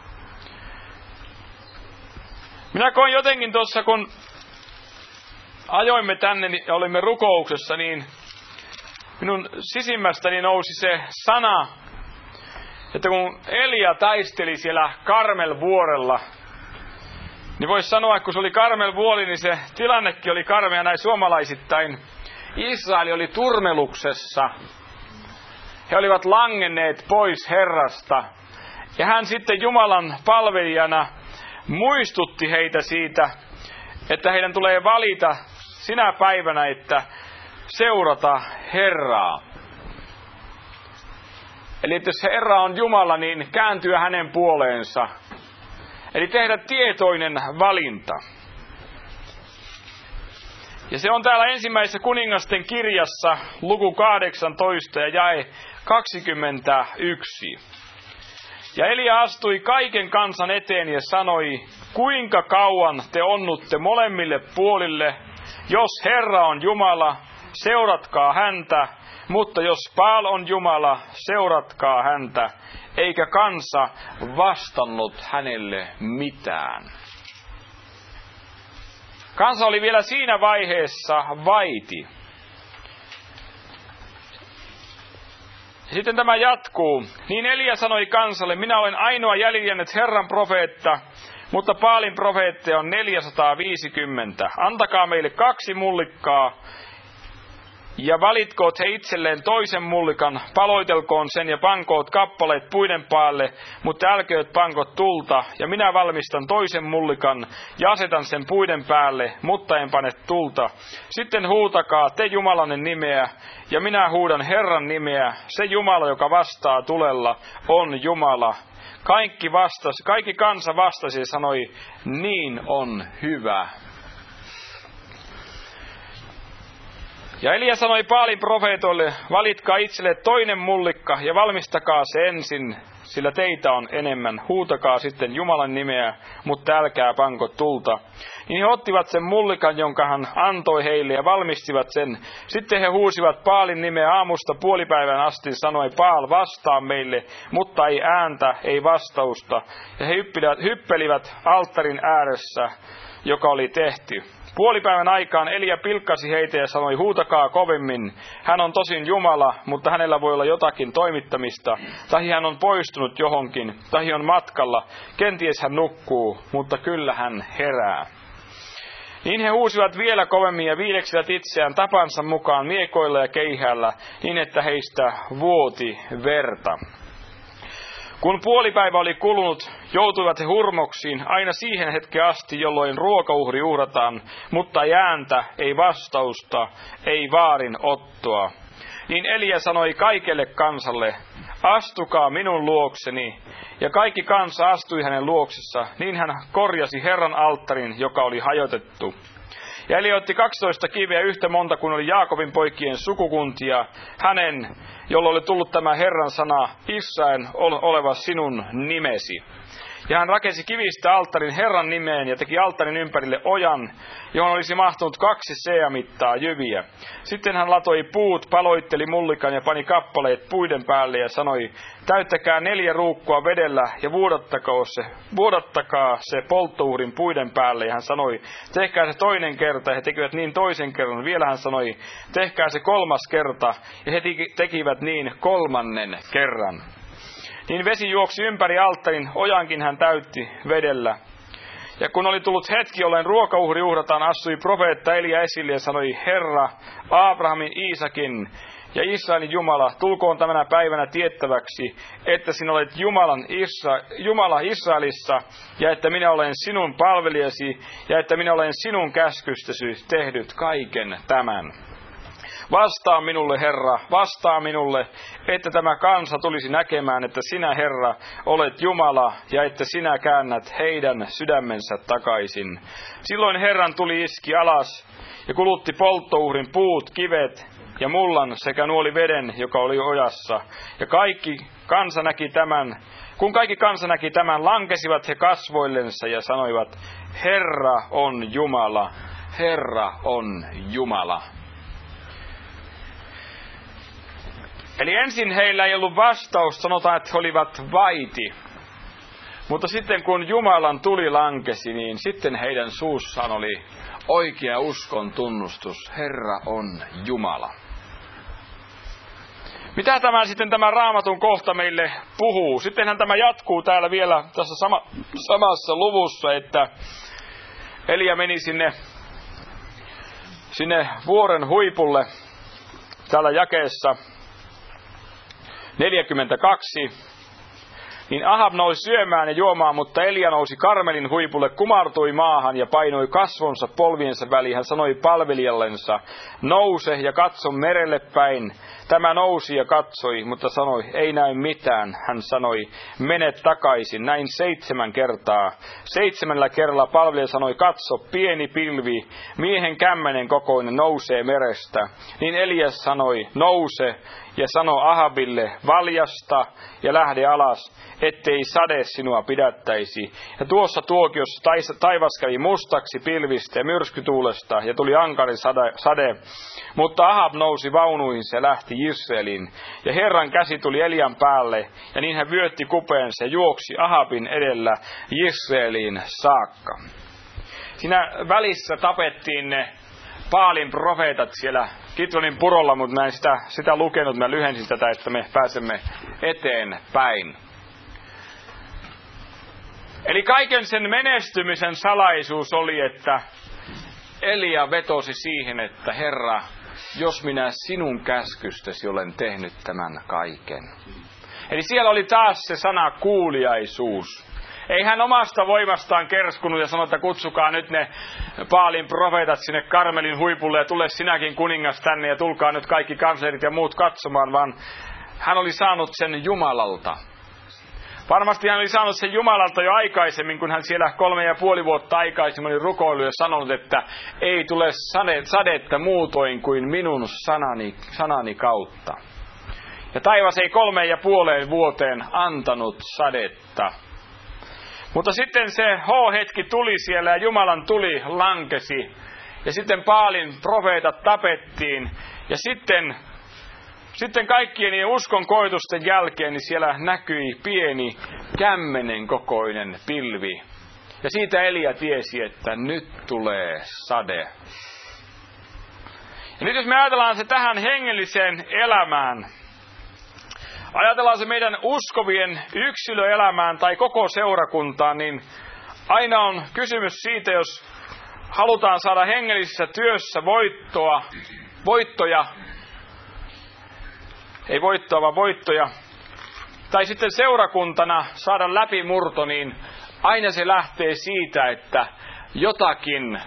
Minä koin jotenkin tuossa, kun ajoimme tänne ja olimme rukouksessa, niin minun sisimmästäni nousi se sana, että kun Elia taisteli siellä Karmelvuorella, niin voisi sanoa, että kun se oli Karmelvuori, niin se tilannekin oli karmea näin suomalaisittain. Israel oli turmeluksessa. He olivat langenneet pois Herrasta. Ja hän sitten Jumalan palvelijana muistutti heitä siitä, että heidän tulee valita sinä päivänä, että seurata Herraa. Eli että jos Herra on Jumala, niin kääntyä hänen puoleensa. Eli tehdä tietoinen valinta. Ja se on täällä ensimmäisessä kuningasten kirjassa, luku 18 ja jae 21. Ja Elia astui kaiken kansan eteen ja sanoi, kuinka kauan te onnutte molemmille puolille, jos Herra on Jumala, seuratkaa häntä, mutta jos Baal on Jumala, seuratkaa häntä, eikä kansa vastannut hänelle mitään. Kansa oli vielä siinä vaiheessa vaiti. Sitten tämä jatkuu. Niin Elia sanoi kansalle, minä olen ainoa jäljellä Herran profeetta, mutta Baalin profeetteja on 450. Antakaa meille 2 mullikkaa ja valitkoot he itselleen toisen mullikan, paloitelkoon sen ja pankoot kappaleet puiden päälle, mutta älkööt pankot tulta, ja minä valmistan toisen mullikan ja asetan sen puiden päälle, mutta en pane tulta. Sitten huutakaa te Jumalanne nimeä, ja minä huudan Herran nimeä, se Jumala, joka vastaa tulella, on Jumala. Kaikki kansa vastasi ja sanoi, niin on hyvä. Ja Elia sanoi Baalin profeetoille, valitkaa itselle toinen mullikka ja valmistakaa se ensin, sillä teitä on enemmän. Huutakaa sitten Jumalan nimeä, mutta älkää panko tulta. Niin he ottivat sen mullikan, jonka hän antoi heille ja valmistivat sen. Sitten he huusivat Baalin nimeä aamusta puolipäivän asti, sanoi Baal vastaa meille, mutta ei ääntä, ei vastausta. Ja he hyppelivät alttarin ääressä, joka oli tehty. Puolipäivän aikaan Elia pilkkasi heitä ja sanoi, huutakaa kovemmin. Hän on tosin Jumala, mutta hänellä voi olla jotakin toimittamista. Tai hän on poistunut johonkin, tai on matkalla. Kenties hän nukkuu, mutta kyllä hän herää. Niin he huusivat vielä kovemmin ja viileksivät itseään tapansa mukaan miekoilla ja keihäällä, niin että heistä vuoti verta. Kun puolipäivä oli kulunut, joutuivat he hurmoksiin aina siihen hetkeen asti, jolloin ruokauhri uhrataan, mutta ei ääntä, ei vastausta, ei vaarinottoa. Niin Elia sanoi kaikelle kansalle, astukaa minun luokseni. Ja kaikki kansa astui hänen luoksessa, niin hän korjasi Herran alttarin, joka oli hajotettu. Ja Elia otti 12 kiveä yhtä monta kuin oli Jaakobin poikien sukukuntia, hänen, jolla oli tullut tämä Herran sana, Israel oleva sinun nimesi. Ja hän rakensi kivistä alttarin Herran nimeen ja teki alttarin ympärille ojan, johon olisi mahtunut 2 seamittaa jyviä. Sitten hän latoi puut, paloitteli mullikan ja pani kappaleet puiden päälle ja sanoi, täyttäkää 4 ruukkua vedellä ja vuodattakaa se polttouhrin puiden päälle. Ja hän sanoi, tehkää se toinen kerta, ja he tekivät niin toisen kerran. Vielä hän sanoi, tehkää se 3. kerta, ja he tekivät niin 3. kerran. Niin vesi juoksi ympäri alttarin, ojankin hän täytti vedellä. Ja kun oli tullut hetki, jolloin ruokauhri uhrataan, astui profeetta Elia esille ja sanoi, Herra, Abrahamin, Iisakin ja Israelin Jumala, tulkoon tämänä päivänä tiettäväksi, että sinä olet Jumala Israelissa, ja että minä olen sinun palvelijasi, ja että minä olen sinun käskystäsi tehnyt kaiken tämän. Vastaa minulle, Herra, vastaa minulle, että tämä kansa tulisi näkemään, että sinä, Herra, olet Jumala ja että sinä käännät heidän sydämensä takaisin. Silloin Herran tuli iski alas ja kulutti polttouhrin puut, kivet ja mullan sekä nuoli veden, joka oli ojassa. Ja kun kaikki kansa näki tämän, lankesivat he kasvoillensa ja sanoivat, Herra on Jumala, Herra on Jumala. Eli ensin heillä ei ollut vastaus, sanotaan, että he olivat vaiti. Mutta sitten kun Jumalan tuli lankesi, niin sitten heidän suussaan oli oikea uskon tunnustus. Herra on Jumala. Mitä tämä Raamatun kohta meille puhuu? Sittenhän tämä jatkuu täällä vielä tässä samassa luvussa, että Elia meni sinne vuoren huipulle täällä jakeessa 42. Niin Ahab nousi syömään ja juomaan, mutta Elia nousi Karmelin huipulle, kumartui maahan ja painoi kasvonsa polviensa väliin. Hän sanoi palvelijallensa, nouse ja katso merelle päin. Tämä nousi ja katsoi, mutta sanoi, ei näy mitään. Hän sanoi, mene takaisin. Näin 7 kertaa. 7 kerralla palvelija sanoi, katso, pieni pilvi, miehen kämmenen kokoinen nousee merestä. Niin Elias sanoi, nouse ja sano Ahabille, valjasta ja lähde alas, ettei sade sinua pidättäisi. Ja tuossa tuokiossa taivas kävi mustaksi pilvistä ja myrskytuulesta ja tuli ankari sade. Mutta Ahab nousi vaunuihinsa ja lähti Jizreeliin. Ja Herran käsi tuli Elian päälle ja niin hän vyötti kupeensa ja juoksi Ahabin edellä Jizreeliin saakka. Siinä välissä tapettiin ne Baalin profeetat siellä Kidronin purolla, mutta mä en sitä lukenut, mä lyhensin tätä, että me pääsemme eteenpäin. Eli kaiken sen menestymisen salaisuus oli, että Elia vetosi siihen, että Herra, jos minä sinun käskystäsi olen tehnyt tämän kaiken. Eli siellä oli taas se sana kuuliaisuus. Ei hän omasta voimastaan kerskunut ja sanoi, että kutsukaa nyt ne Baalin profeetat sinne Karmelin huipulle ja tule sinäkin kuningas tänne ja tulkaa nyt kaikki kanslerit ja muut katsomaan, vaan hän oli saanut sen Jumalalta. Varmasti hän oli saanut sen Jumalalta jo aikaisemmin, kun hän siellä 3,5 vuotta aikaisemmin oli rukoillut ja sanonut, että ei tule sadetta muutoin kuin minun sanani kautta. Ja taivas ei 3,5 vuoteen antanut sadetta. Mutta sitten se H-hetki tuli siellä ja Jumalan tuli lankesi. Ja sitten Baalin profeetat tapettiin. Ja sitten kaikkien niiden uskon koetusten jälkeen niin siellä näkyi pieni kämmenen kokoinen pilvi. Ja siitä Elia tiesi, että nyt tulee sade. Ja nyt jos me ajatellaan se tähän hengelliseen elämään, ajatellaan se meidän uskovien yksilöelämään tai koko seurakuntaan, niin aina on kysymys siitä, jos halutaan saada hengellisessä työssä voittoja, ei voittoa, vaan voittoja, tai sitten seurakuntana saada läpimurto, niin aina se lähtee siitä, että jotakin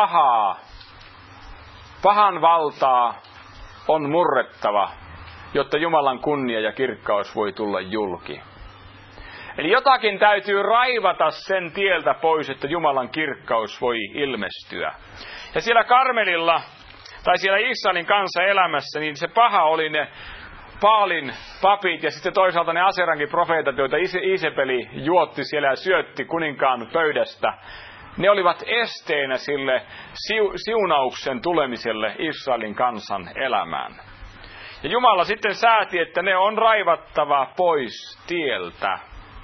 pahan valtaa on murrettava, jotta Jumalan kunnia ja kirkkaus voi tulla julki. Eli jotakin täytyy raivata sen tieltä pois, että Jumalan kirkkaus voi ilmestyä. Ja siellä Karmelilla, tai siellä Israelin kanssa elämässä, niin se paha oli ne Baalin papit ja sitten toisaalta ne Aserankin profeetat, joita Isepeli juotti siellä ja syötti kuninkaan pöydästä. Ne olivat esteenä sille siunauksen tulemiselle Israelin kansan elämään. Ja Jumala sitten sääti, että ne on raivattava pois tieltä.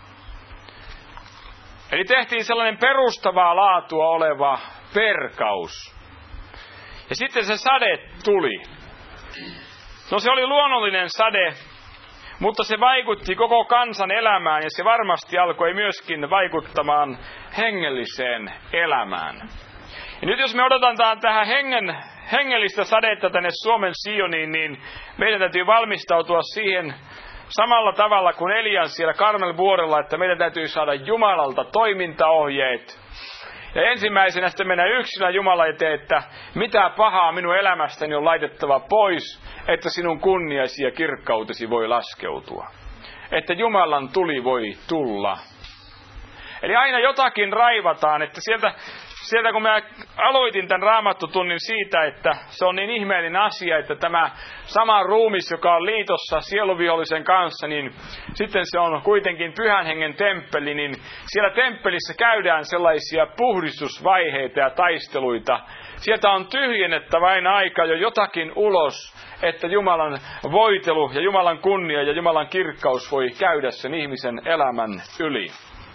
Eli tehtiin sellainen perustavaa laatua oleva perkaus. Ja sitten se sade tuli. No se oli luonnollinen sade, mutta se vaikutti koko kansan elämään ja se varmasti alkoi myöskin vaikuttamaan hengelliseen elämään. Ja nyt jos me odotetaan tähän hengellistä sadetta tänne Suomen Sioniin, niin meidän täytyy valmistautua siihen samalla tavalla kuin Elian siellä Karmelvuorella, että meidän täytyy saada Jumalalta toimintaohjeet. Ja ensimmäisenä sitten mennään yksinä Jumala eteen, että mitä pahaa minun elämästäni on laitettava pois, että sinun kunniasi ja kirkkautesi voi laskeutua. Että Jumalan tuli voi tulla. Eli aina jotakin raivataan, että sieltä kun mä aloitin tämän raamattutunnin siitä, että se on niin ihmeellinen asia, että tämä sama ruumis, joka on liitossa sieluvihollisen kanssa, niin sitten se on kuitenkin Pyhän Hengen temppeli, niin siellä temppelissä käydään sellaisia puhdistusvaiheita ja taisteluita. Sieltä on tyhjennettävä aina aika jo jotakin ulos, että Jumalan voitelu ja Jumalan kunnia ja Jumalan kirkkaus voi käydä sen ihmisen elämän yli.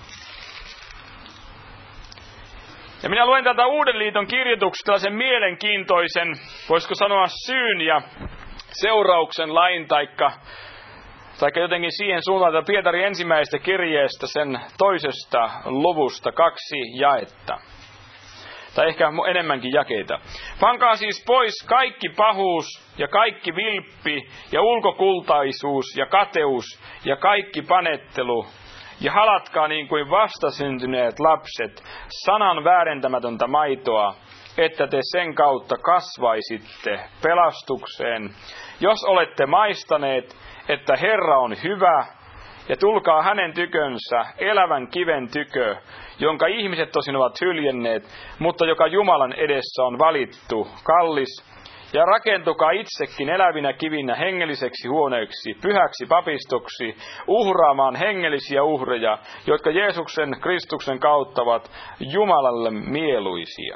Ja minä luen tätä Uuden liiton kirjoituksesta tällaisen mielenkiintoisen, voisiko sanoa syyn ja seurauksen lain, taikka jotenkin siihen suuntaan, että Pietarin ensimmäisestä kirjeestä sen 2. luvusta 2 jaetta. Tai ehkä enemmänkin jakeita. Pankaa siis pois kaikki pahuus ja kaikki vilppi ja ulkokultaisuus ja kateus ja kaikki panettelu ja halatkaa niin kuin vastasyntyneet lapset sanan väärentämätöntä maitoa, että te sen kautta kasvaisitte pelastukseen. Jos olette maistaneet, että Herra on hyvä, ja tulkaa hänen tykönsä, elävän kiven tykö, jonka ihmiset tosin ovat hyljenneet, mutta joka Jumalan edessä on valittu, kallis, ja rakentukaa itsekin elävinä kivinä hengelliseksi huoneeksi, pyhäksi papistoksi, uhraamaan hengellisiä uhreja, jotka Jeesuksen Kristuksen kautta ovat Jumalalle mieluisia.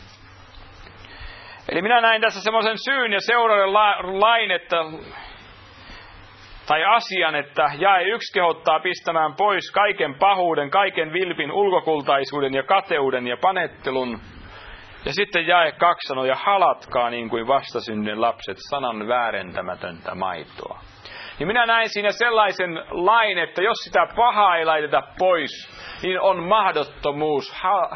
Eli minä näin tässä semmoisen syyn ja seurauden lain, tai asian, että jae 1 kehottaa pistämään pois kaiken pahuuden, kaiken vilpin, ulkokultaisuuden ja kateuden ja panettelun. Ja sitten jae 2 sanoo, ja halatkaa niin kuin vastasyntyneen lapset sanan väärentämätöntä maitoa. Ja minä näin siinä sellaisen lain, että jos sitä pahaa ei laiteta pois, niin on mahdottomuus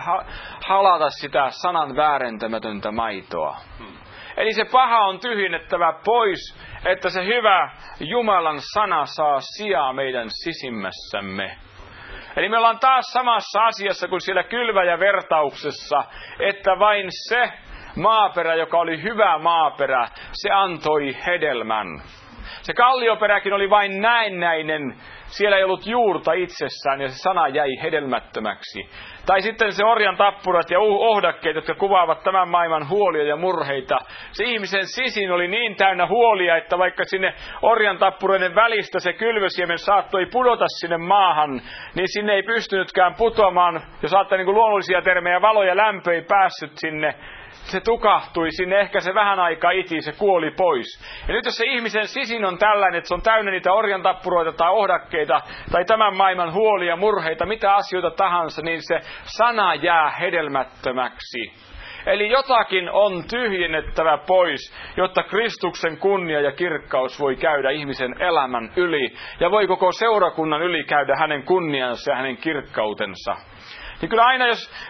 halata sitä sanan väärentämätöntä maitoa. Eli se paha on tyhjennettävä pois, että se hyvä Jumalan sana saa sijaa meidän sisimmässämme. Eli me ollaan taas samassa asiassa kuin siellä kylväjävertauksessa, että vain se maaperä, joka oli hyvä maaperä, se antoi hedelmän. Se kallioperäkin oli vain näennäinen, siellä ei ollut juurta itsessään ja se sana jäi hedelmättömäksi. Tai sitten se orjan tappurat ja ohdakkeet, jotka kuvaavat tämän maailman huolia ja murheita. Se ihmisen sisin oli niin täynnä huolia, että vaikka sinne orjan tappuroiden välistä se kylvösiemen saattoi pudota sinne maahan, niin sinne ei pystynytkään putoamaan, jos ajattelee niin kuin luonnollisia termejä, valo ja lämpö ei päässyt sinne. Se tukahtui sinne, ehkä se vähän aikaa iti, se kuoli pois. Ja nyt jos se ihmisen sisin on tällainen, että se on täynnä niitä orjantappuroita tai ohdakkeita, tai tämän maailman huolia, murheita, mitä asioita tahansa, niin se sana jää hedelmättömäksi. Eli jotakin on tyhjennettävä pois, jotta Kristuksen kunnia ja kirkkaus voi käydä ihmisen elämän yli. Ja voi koko seurakunnan yli käydä hänen kunniansa ja hänen kirkkautensa. Niin kyllä aina,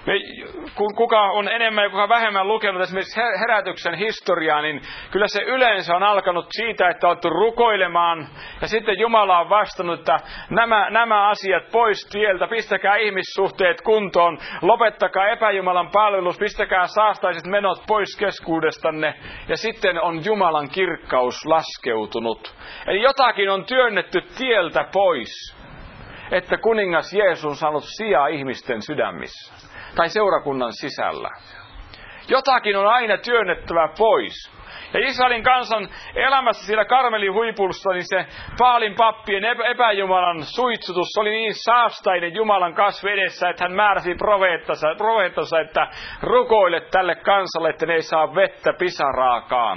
kun kuka on enemmän ja kuka vähemmän lukenut esimerkiksi herätyksen historiaa, niin kyllä se yleensä on alkanut siitä, että on alettu rukoilemaan. Ja sitten Jumala on vastannut, että nämä asiat pois tieltä, pistäkää ihmissuhteet kuntoon, lopettakaa epäjumalan palvelus, pistäkää saastaiset menot pois keskuudestanne. Ja sitten on Jumalan kirkkaus laskeutunut. Eli jotakin on työnnetty tieltä pois, että kuningas Jeesus on saanut sijaa ihmisten sydämissä tai seurakunnan sisällä. Jotakin on aina työnnettävä pois. Ja Israelin kansan elämässä siellä Karmelin huipussa, niin se Baalin pappien epäjumalan suitsutus oli niin saastainen Jumalan kasvu edessä, että hän määräsi profeettansa, että rukoile tälle kansalle, että ne ei saa vettä pisaraakaan.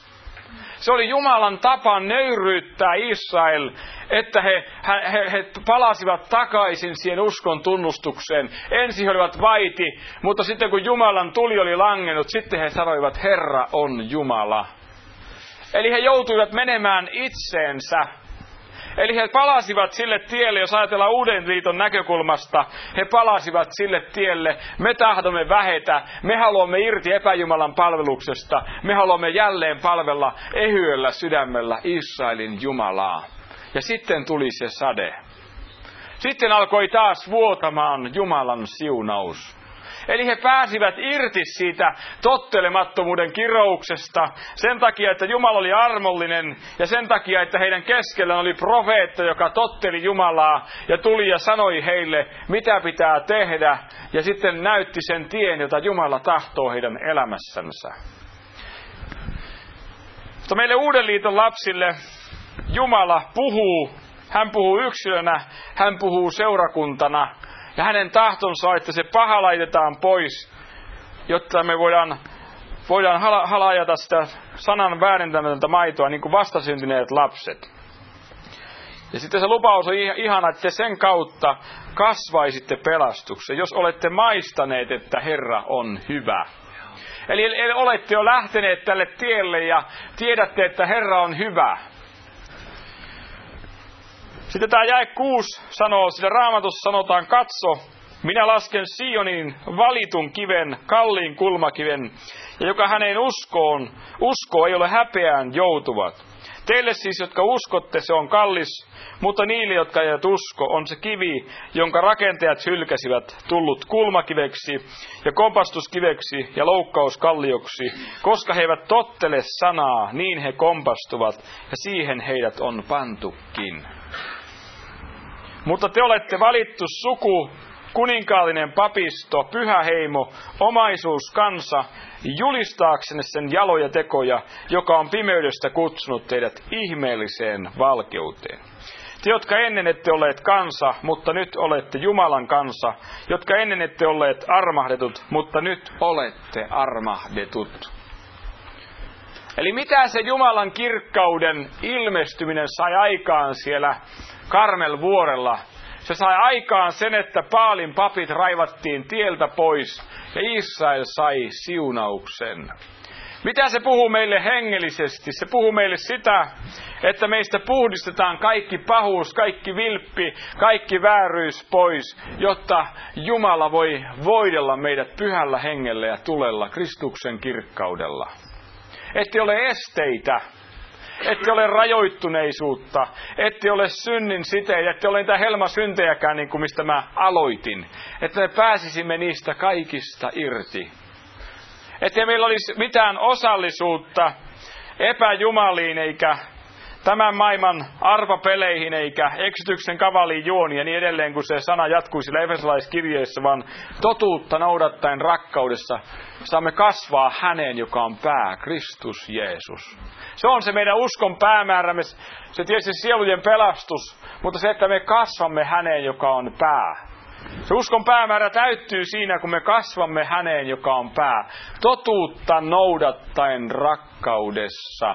Se oli Jumalan tapa nöyryyttää Israel, että he palasivat takaisin siihen uskon tunnustukseen. Ensin he olivat vaiti, mutta sitten kun Jumalan tuli oli langennut, sitten he sanoivat, Herra on Jumala. Eli he joutuivat menemään itseensä. Eli he palasivat sille tielle, jos ajatellaan Uuden liiton näkökulmasta, he palasivat sille tielle, me tahdomme vähetä, me haluamme irti epäjumalan palveluksesta, me haluamme jälleen palvella ehyellä sydämellä Israelin Jumalaa. Ja sitten tuli se sade. Sitten alkoi taas vuotamaan Jumalan siunaus. Eli he pääsivät irti siitä tottelemattomuuden kirouksesta sen takia, että Jumala oli armollinen ja sen takia, että heidän keskellään oli profeetta, joka totteli Jumalaa ja tuli ja sanoi heille, mitä pitää tehdä ja sitten näytti sen tien, jota Jumala tahtoo heidän elämässänsä. Mutta meille Uuden liiton lapsille Jumala puhuu, hän puhuu yksilönä, hän puhuu seurakuntana. Ja hänen tahtonsa on, että se paha laitetaan pois, jotta me voidaan halajata sitä sanan väärentämätöntä maitoa, niin kuin vastasyntyneet lapset. Ja sitten se lupaus on ihana, että te sen kautta kasvaisitte pelastukseen, jos olette maistaneet, että Herra on hyvä. Eli olette jo lähteneet tälle tielle ja tiedätte, että Herra on hyvä. Sitten tämä jae 6 sanoo, sillä Raamatussa sanotaan, katso, minä lasken Sioniin valitun kiven, kalliin kulmakiven, ja joka häneen uskoo ei ole häpeään joutuvat. Teille siis, jotka uskotte, se on kallis, mutta niille, jotka eivät usko, on se kivi, jonka rakentajat hylkäsivät, tullut kulmakiveksi ja kompastuskiveksi ja loukkauskallioksi. Koska he eivät tottele sanaa, niin he kompastuvat, ja siihen heidät on pantukin. Mutta te olette valittu suku, kuninkaallinen papisto, pyhä heimo, omaisuuskansa, julistaaksenne sen jaloja tekoja, joka on pimeydestä kutsunut teidät ihmeelliseen valkeuteen. Te, jotka ennen ette olleet kansa, mutta nyt olette Jumalan kansa, jotka ennen ette olleet armahdetut, mutta nyt olette armahdetut. Eli mitä se Jumalan kirkkauden ilmestyminen sai aikaan siellä Karmelvuorella? Se sai aikaan sen, että Baalin papit raivattiin tieltä pois ja Israel sai siunauksen. Mitä se puhuu meille hengellisesti? Se puhuu meille sitä, että meistä puhdistetaan kaikki pahuus, kaikki vilppi, kaikki vääryys pois, jotta Jumala voi voidella meidät pyhällä hengellä ja tulella Kristuksen kirkkaudella. Ette ole esteitä. Ette ole rajoittuneisuutta, ette ole synnin siteitä, ette ole niitä helmasyntejäkään, niin kuin mistä mä aloitin. Että me pääsisimme niistä kaikista irti. Ettei meillä olisi mitään osallisuutta epäjumaliin, eikä tämän maailman arpapeleihin, eikä eksityksen kavaliin juoniin ja niin edelleen, kun se sana jatkuu sillä efesolaiskirjeessä, vaan totuutta noudattaen rakkaudessa saamme kasvaa häneen, joka on pää, Kristus Jeesus. Se on se meidän uskon päämäärämme, se tietysti sielujen pelastus, mutta se, että me kasvamme häneen, joka on pää. Se uskon päämäärä täyttyy siinä, kun me kasvamme häneen, joka on pää. Totuutta noudattaen rakkaudessa.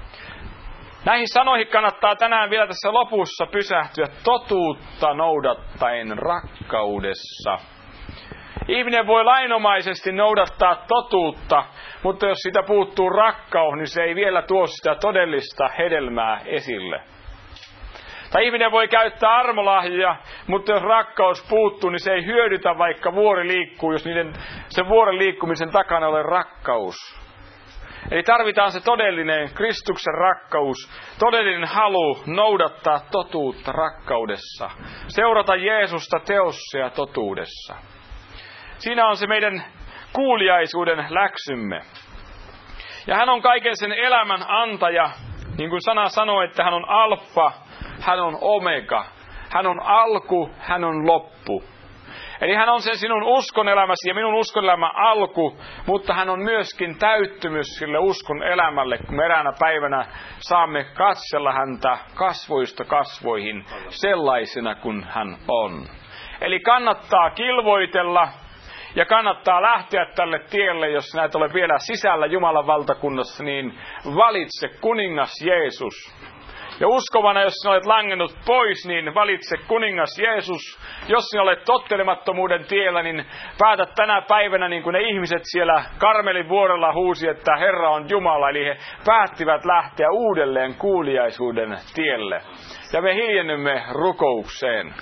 Näihin sanoihin kannattaa tänään vielä tässä lopussa pysähtyä. Totuutta noudattaen rakkaudessa. Ihminen voi lainomaisesti noudattaa totuutta, mutta jos siitä puuttuu rakkaus, niin se ei vielä tuo sitä todellista hedelmää esille. Tai ihminen voi käyttää armolahjoja, mutta jos rakkaus puuttuu, niin se ei hyödytä, vaikka vuori liikkuu, jos sen vuoren liikkumisen takana ole rakkaus. Eli tarvitaan se todellinen Kristuksen rakkaus, todellinen halu noudattaa totuutta rakkaudessa, seurata Jeesusta teossa ja totuudessa. Siinä on se meidän kuuliaisuuden läksymme. Ja hän on kaiken sen elämän antaja, niin kuin sana sanoo, että hän on alfa, hän on omega, hän on alku, hän on loppu. Eli hän on se sinun uskonelämäsi ja minun uskonelämän alku, mutta hän on myöskin täyttymys sille uskon elämälle, kun me eräänä päivänä saamme katsella häntä kasvoista kasvoihin sellaisena kuin hän on. Eli kannattaa kilvoitella ja kannattaa lähteä tälle tielle, jos sinä et ole vielä sisällä Jumalan valtakunnassa, niin valitse kuningas Jeesus. Ja uskovana, jos sinä olet langennut pois, niin valitse kuningas Jeesus. Jos sinä olet tottelemattomuuden tiellä, niin päätä tänä päivänä, niin kuin ne ihmiset siellä Karmelin vuorella huusi, että Herra on Jumala. Eli he päättivät lähteä uudelleen kuuliaisuuden tielle. Ja me hiljennymme rukoukseen.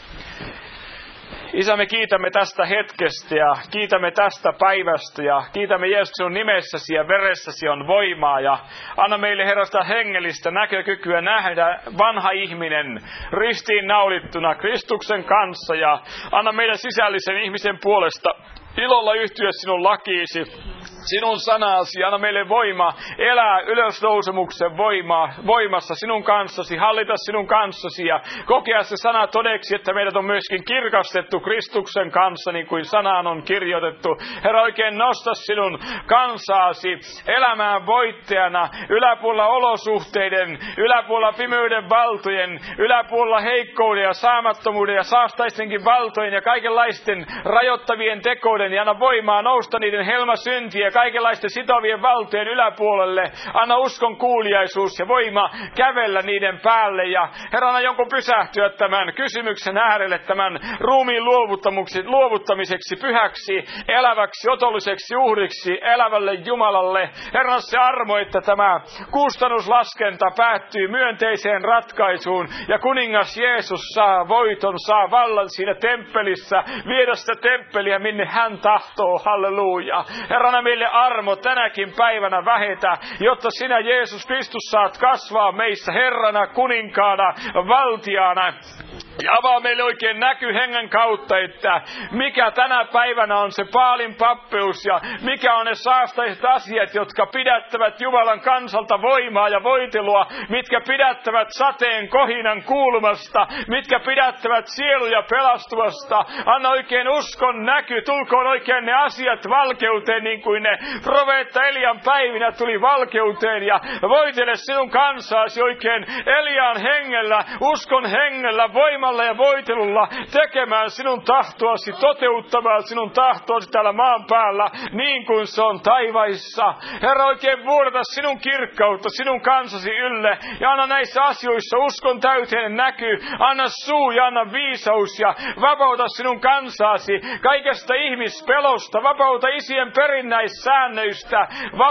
Isä, me kiitämme tästä hetkestä ja kiitämme tästä päivästä ja kiitämme Jeesus, sinun nimessäsi ja veressäsi on voimaa ja anna meille Herra sitä hengellistä näkökykyä nähdä vanha ihminen ristiin naulittuna Kristuksen kanssa ja anna meidän sisällisen ihmisen puolesta ilolla yhtyä sinun lakiisi, sinun sanasi, anna meille voima elää ylösnousemuksen voimassa sinun kanssasi, hallita sinun kanssasi ja kokea se sana todeksi, että meidät on myöskin kirkastettu Kristuksen kanssa, niin kuin sanaan on kirjoitettu. Herra, oikein nosta sinun kansaasi elämään voittajana, yläpuolella olosuhteiden, yläpuolella pimeyden valtojen, yläpuolella heikkouden ja saamattomuuden ja saastaistenkin valtojen ja kaikenlaisten rajoittavien tekoiden ja anna voimaa nousta niiden helmasyntien ja kaikenlaisten sitovien valtojen yläpuolelle. Anna uskon kuuliaisuus ja voima kävellä niiden päälle. Ja Herra, anna jonkun pysähtyä tämän kysymyksen äärelle, tämän ruumiin luovuttamiseksi pyhäksi, eläväksi, otolliseksi uhriksi, elävälle Jumalalle. Herra, se armo, että tämä kustannuslaskenta päättyy myönteiseen ratkaisuun ja kuningas Jeesus saa voiton, saa vallan siinä temppelissä, viedä sitä temppeliä, minne hän tahtoo. Halleluja. Herra, anna meille meille armo tänäkin päivänä vähetä, jotta sinä Jeesus Kristus saat kasvaa meissä Herrana, kuninkaana, valtiana. Ja avaa meille oikein näky hengen kautta, että mikä tänä päivänä on se Baalin pappeus ja mikä on ne saastaiset asiat, jotka pidättävät Jumalan kansalta voimaa ja voitelua, mitkä pidättävät sateen kohinan kuulumasta, mitkä pidättävät sieluja pelastumasta. Anna oikein uskon näky, tulkoon oikein ne asiat valkeuteen, niin kuin ne profeetta Elian päivinä tuli valkeuteen, ja voitele sinun kansaasi oikein Elian hengellä, uskon hengellä, voimalla ja voitelulla tekemään sinun tahtoasi, toteuttamaan sinun tahtoasi täällä maan päällä niin kuin se on taivaissa. Herra, oikein vuodata sinun kirkkautta sinun kansasi ylle ja anna näissä asioissa uskon täyteen näky. Anna suu ja anna viisaus ja vapauta sinun kansaasi kaikesta ihmispelosta, vapauta isien perinnäissäännöistä,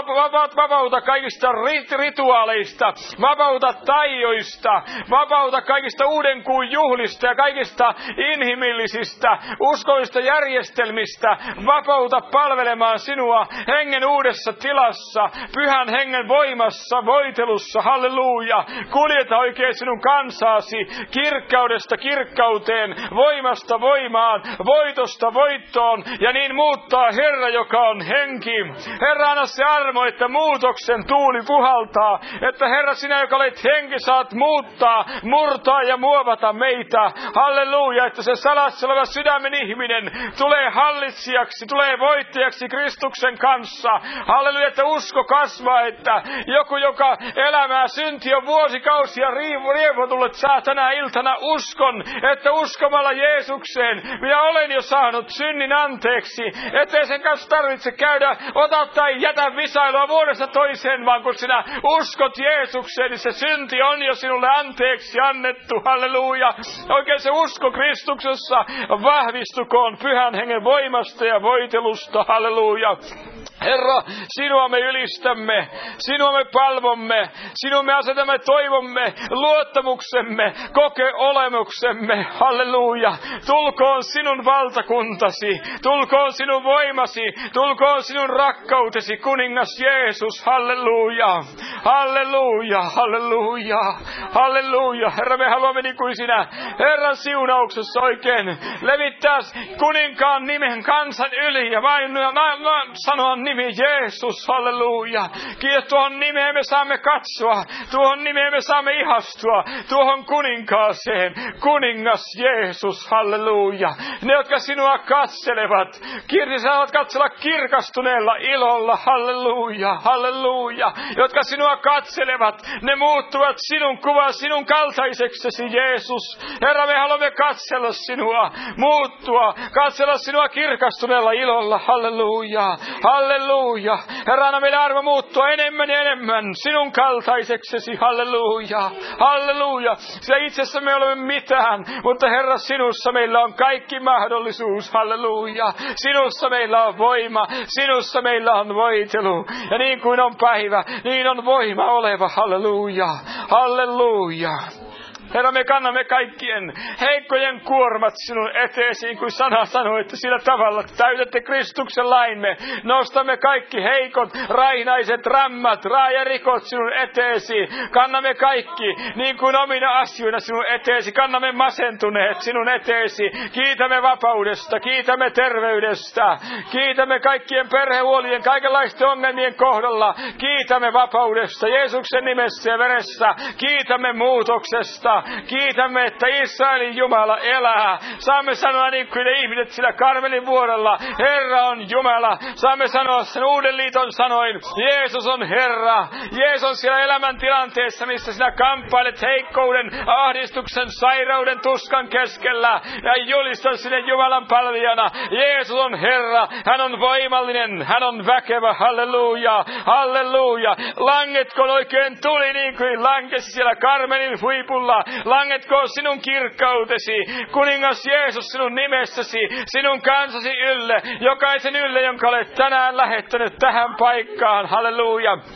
vapauta kaikista rituaaleista, vapauta taioista, vapauta kaikista uudenkuun juhlista ja kaikista inhimillisistä uskollisista järjestelmistä. Vapauta palvelemaan sinua hengen uudessa tilassa, pyhän hengen voimassa, voitelussa. Halleluja. Kuljeta oikein sinun kansaasi kirkkaudesta kirkkauteen, voimasta voimaan, voitosta voittoon, ja niin muuttaa Herra, joka on henki. Herra, anna se armo, että muutoksen tuuli puhaltaa, että Herra, sinä, joka olet henki, saat muuttaa, murtaa ja muovata meitä. Halleluja, että se salassa oleva sydämen ihminen tulee hallitsijaksi, tulee voittajaksi Kristuksen kanssa. Halleluja, että usko kasvaa, että joku, joka elämää synti on vuosikausia rievotullut, saa tänä iltana uskon, että uskomalla Jeesukseen minä olen jo saanut synnin anteeksi, ettei sen kanssa tarvitse käydä ota tai jätä visailua vuodesta toiseen, vaan kun sinä uskot Jeesukseen, niin se synti on jo sinulle anteeksi annettu. Halleluja. Oikein se usko Kristuksessa vahvistukoon pyhän hengen voimasta ja voitelusta. Halleluja. Herra, sinua me ylistämme, sinua me palvomme, sinua me asetamme toivomme, luottamuksemme, olemuksemme. Halleluja. Tulkoon sinun valtakuntasi, tulkoon sinun voimasi, tulkoon sinun rakkautesi, kuningas Jeesus. Halleluja, halleluja, halleluja, halleluja. Herra, me haluamme niin kuin sinä Herran siunauksessa oikein levittää kuninkaan nimen kansan yli ja vain sanoa nimi Jeesus. Halleluja. Kiitos, tuohon nimeen me saamme katsoa, tuohon nimeen me saamme ihastua, tuohon kuninkaaseen, kuningas Jeesus. Halleluja. Ne, jotka sinua katselevat, saavat katsella kirkastuneella ilolla. Halleluja, halleluja. Jotka sinua katselevat, ne muuttuvat sinun kuvaa, sinun kaltaiseksesi, Jeesus. Herra, me haluamme katsella sinua, muuttua, katsella sinua kirkastuneella ilolla. Halleluja, halleluja. Herra, anna meille arvo muuttua enemmän ja enemmän sinun kaltaiseksesi. Halleluja, halleluja. Sillä itsessä me olemme mitään, mutta Herra, sinussa meillä on kaikki mahdollisuus. Halleluja. Sinussa meillä on voima, sinussa meillä on voitelu. Ja niin kuin on päivä, niin on voima oleva. Halleluja, halleluja. Herra, me kannamme kaikkien heikkojen kuormat sinun eteesiin, kun sana sanoi, että sillä tavalla täytätte Kristuksen lain. Me nostamme kaikki heikot, rainaiset, rämmät, raajarikot sinun eteesi. Kannamme kaikki niin kuin omina asioina sinun eteesi. Kannamme masentuneet sinun eteesi. Kiitämme vapaudesta, kiitämme terveydestä. Kiitämme kaikkien perhehuolien, kaikenlaisten ongelmien kohdalla. Kiitämme vapaudesta Jeesuksen nimessä ja veressä. Kiitämme muutoksesta. Kiitämme, että Israelin Jumala elää. Saamme sanoa niin kuin ne ihmiset sillä Karmelin vuorella. Herra on Jumala. Saamme sanoa sen uuden liiton sanoin. Jeesus on Herra. Jeesus on siellä elämäntilanteessa, missä sinä kamppailet heikkouden, ahdistuksen, sairauden, tuskan keskellä. Ja julistan sinne Jumalan palvelijana. Jeesus on Herra. Hän on voimallinen. Hän on väkevä. Halleluja. Halleluja. Langetko oikein tuli niin kuin lankesi siellä Karmelin huipulla. Langetkoon sinun kirkkautesi, kuningas Jeesus, sinun nimessäsi, sinun kansasi ylle, jokaisen ylle, jonka olet tänään lähettänyt tähän paikkaan. Halleluja.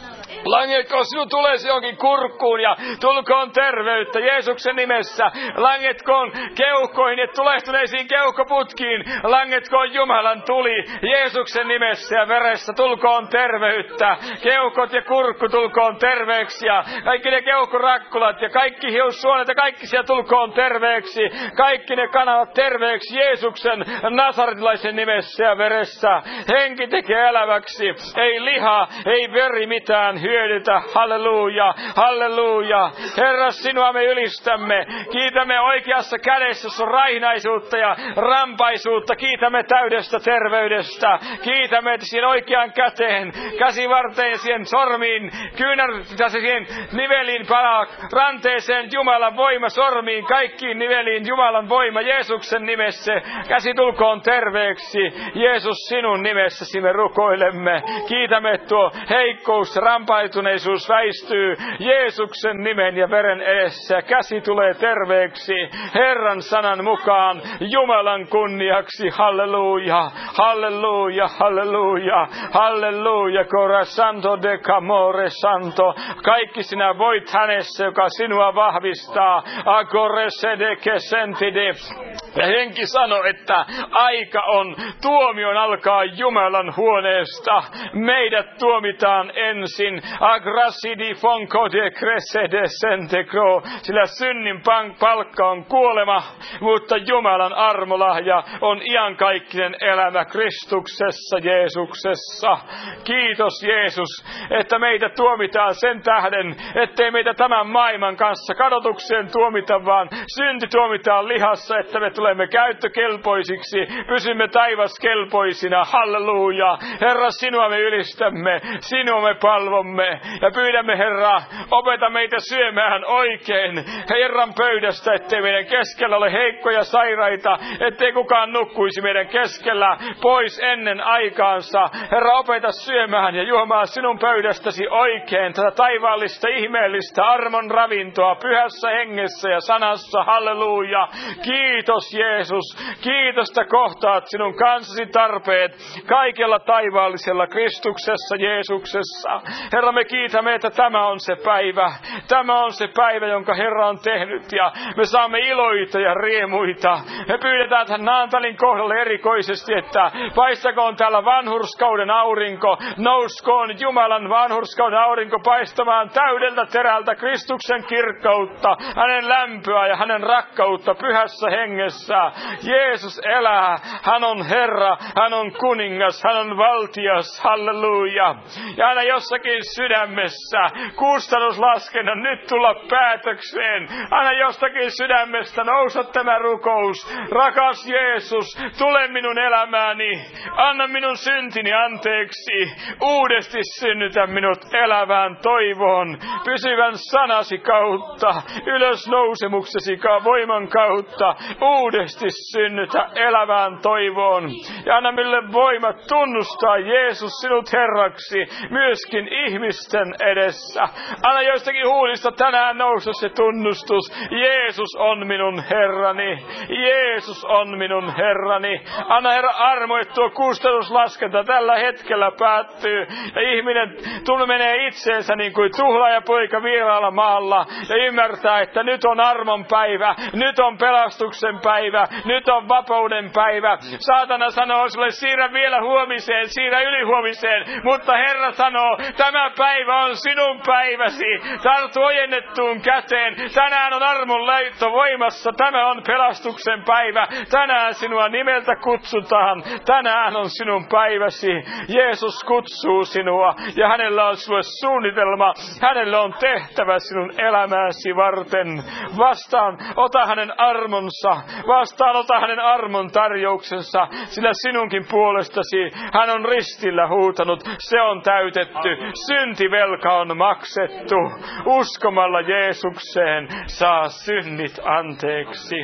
Langetko sinun tulesi johonkin kurkkuun ja tulkoon terveyttä Jeesuksen nimessä. Langetkoon keuhkoihin ja tulehtuneisiin keuhkoputkiin. Langetkoon Jumalan tuli Jeesuksen nimessä ja veressä. Tulkoon terveyttä. Keuhkot ja kurkku tulkoon terveeksi ja kaikki ne keuhkorakkulat ja kaikki hiussuonet ja kaikki siellä tulkoon terveeksi. Kaikki ne kanavat terveeksi Jeesuksen nasaretilaisen nimessä ja veressä. Henki tekee eläväksi. Ei liha, ei veri mitään hyödytä. Halleluja, halleluja. Herra, sinua me ylistämme. Kiitämme oikeassa kädessä on raihnaisuutta ja rampaisuutta. Kiitämme täydestä terveydestä. Kiitämme, että siihen oikeaan käteen, käsivarteen, siihen sormiin, kyynärtä siihen niveliin palaa, ranteeseen Jumalan voima, sormiin, kaikkiin niveliin Jumalan voima, Jeesuksen nimessä. Käsi tulkoon terveeksi. Jeesus, sinun nimessäsi me rukoilemme. Kiitämme, että tuo heikkous, rampaituneisuus väistyy Jeesuksen nimen ja veren edessä. Käsi tulee terveeksi Herran sanan mukaan Jumalan kunniaksi. Halleluja, halleluja, halleluja, halleluja. Cora santo de camore santo. Kaikki sinä voit hänessä, joka sinua vahvistaa. Agore sede que sentide. Ja henki sanoi, että aika on, tuomion alkaa Jumalan huoneesta. Meidät tuomitaan ensin. Agrasidi fonko de cresede sentegro. Sillä synnin palkka on kuolema, mutta Jumalan armolahja on iankaikkinen elämä Kristuksessa Jeesuksessa. Kiitos Jeesus, että meitä tuomitaan sen tähden, ettei meitä tämän maailman kanssa kadotukseen tuomita, vaan synti tuomitaan lihassa, että me tulemme käyttökelpoisiksi, pysymme taivaskelpoisina. Halleluja. Herra, sinua me ylistämme, sinua me palvomme ja pyydämme, Herra, opeta meitä syömään oikein Herran pöydästä, ettei meidän keskellä ole heikkoja sairaita, ettei kukaan nukkuisi meidän keskellä pois ennen aikaansa. Herra, opeta syömään ja juomaan sinun pöydästäsi oikein tätä taivaallista, ihmeellistä armon ravintoa pyhässä hengessä ja sanassa. Halleluja. Kiitos Jeesus. Kiitos, että kohtaat sinun kansasi tarpeet kaikella taivaallisella Kristuksessa Jeesuksessa. Herra, me kiitämme, että tämä on se päivä. Tämä on se päivä, jonka Herra on tehnyt ja me saamme iloita ja riemuita. Me pyydetään tämän Naantalin kohdalle erikoisesti, että paistakoon täällä vanhurskauden aurinko, nouskoon Jumalan vanhurskauden aurinko paistamaan täydeltä terältä Kristuksen kirkkautta, hänen lämpöä ja hänen rakkautta pyhässä hengessä. Jeesus elää, hän on Herra, hän on kuningas, hän on valtias, halleluja. Ja aina jossakin sydämessä kustannuslaskennan nyt tulla päätökseen. Aina jostakin sydämestä nousa tämä rukous. Rakas Jeesus, tule minun elämääni, anna minun syntini anteeksi, uudesti synnytä minut elävään toivoon, pysyvän sanasi kautta, ylösnousemuksesi voiman kautta, uudesti synnytä elävään toivoon. Ja anna minulle voimat tunnustaa Jeesus sinut Herraksi, myöskin ihmisten edessä. Anna joistakin huulista tänään nousta se tunnustus. Jeesus on minun Herrani. Jeesus on minun Herrani. Anna Herra armo, että tuo kustannuslaskenta tällä hetkellä päättyy. Ja ihminen menee itseensä niin kuin tuhlaajapoika vieraalla maalla. Ja ymmärtää, että nyt on armon päivä. Nyt on pelastuksen päivä. Nyt on vapauden päivä. Saatana sanoo sulle, siirrä vielä huomiseen, siirrä ylihuomiseen. Mutta Herra sanoo, tämä päivä on sinun päiväsi. Tartu ojennettuun käteen. Tänään on armon laitto voimassa. Tämä on pelastuksen päivä. Tänään sinua nimeltä kutsutaan. Tänään on sinun päiväsi. Jeesus kutsuu sinua ja hänellä on sinulle suunnitelma. Hänellä on tehtävä sinun elämääsi varten. Vastaan ota hänen armonsa. Vastaan ota hänen armon tarjouksensa. Sillä sinunkin puolestasi hän on ristillä huutanut. Se on täytetty. Syntivelka on maksettu. Uskomalla Jeesukseen saa synnit anteeksi.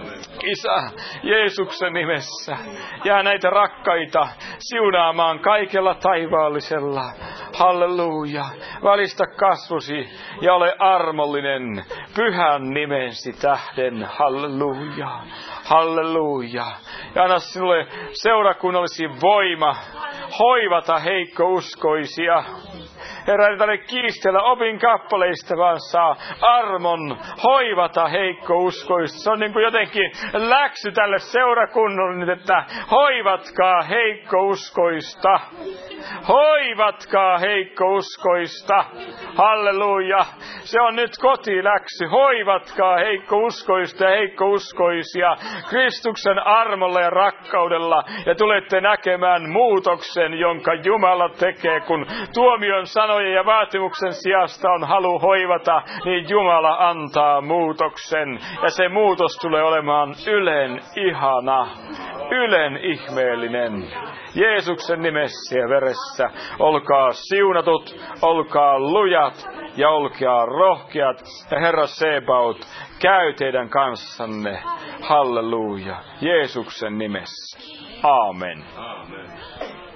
Isä, Jeesuksen nimessä jää näitä rakkaita siunaamaan kaikella taivaallisella. Halleluja. Välistä kasvosi ja ole armollinen pyhän nimesi tähden. Halleluja. Halleluja. Ja anna sinulle seurakunnallisi voima hoivata heikkouskoisia. Herra, ei tarvitse kiistellä opin kappaleista, vaan saa armon hoivata heikkouskoista. Se on niin kuin jotenkin läksy tälle seurakunnalle, että hoivatkaa heikkouskoista. Hoivatkaa heikkouskoista. Halleluja. Se on nyt kotiläksy. Hoivatkaa heikkouskoista ja heikkouskoisia Kristuksen armolla ja rakkaudella. Ja tulette näkemään muutoksen, jonka Jumala tekee, kun tuomion sanojen ja vaatimuksen sijasta on halu hoivata, niin Jumala antaa muutoksen. Ja se muutos tulee olemaan ylen ihana, ylen ihmeellinen. Jeesuksen nimessä ja veressä olkaa siunatut, olkaa lujat ja olkaa rohkeat. Ja Herra Sebaot käy teidän kanssanne. Halleluja. Jeesuksen nimessä. Aamen.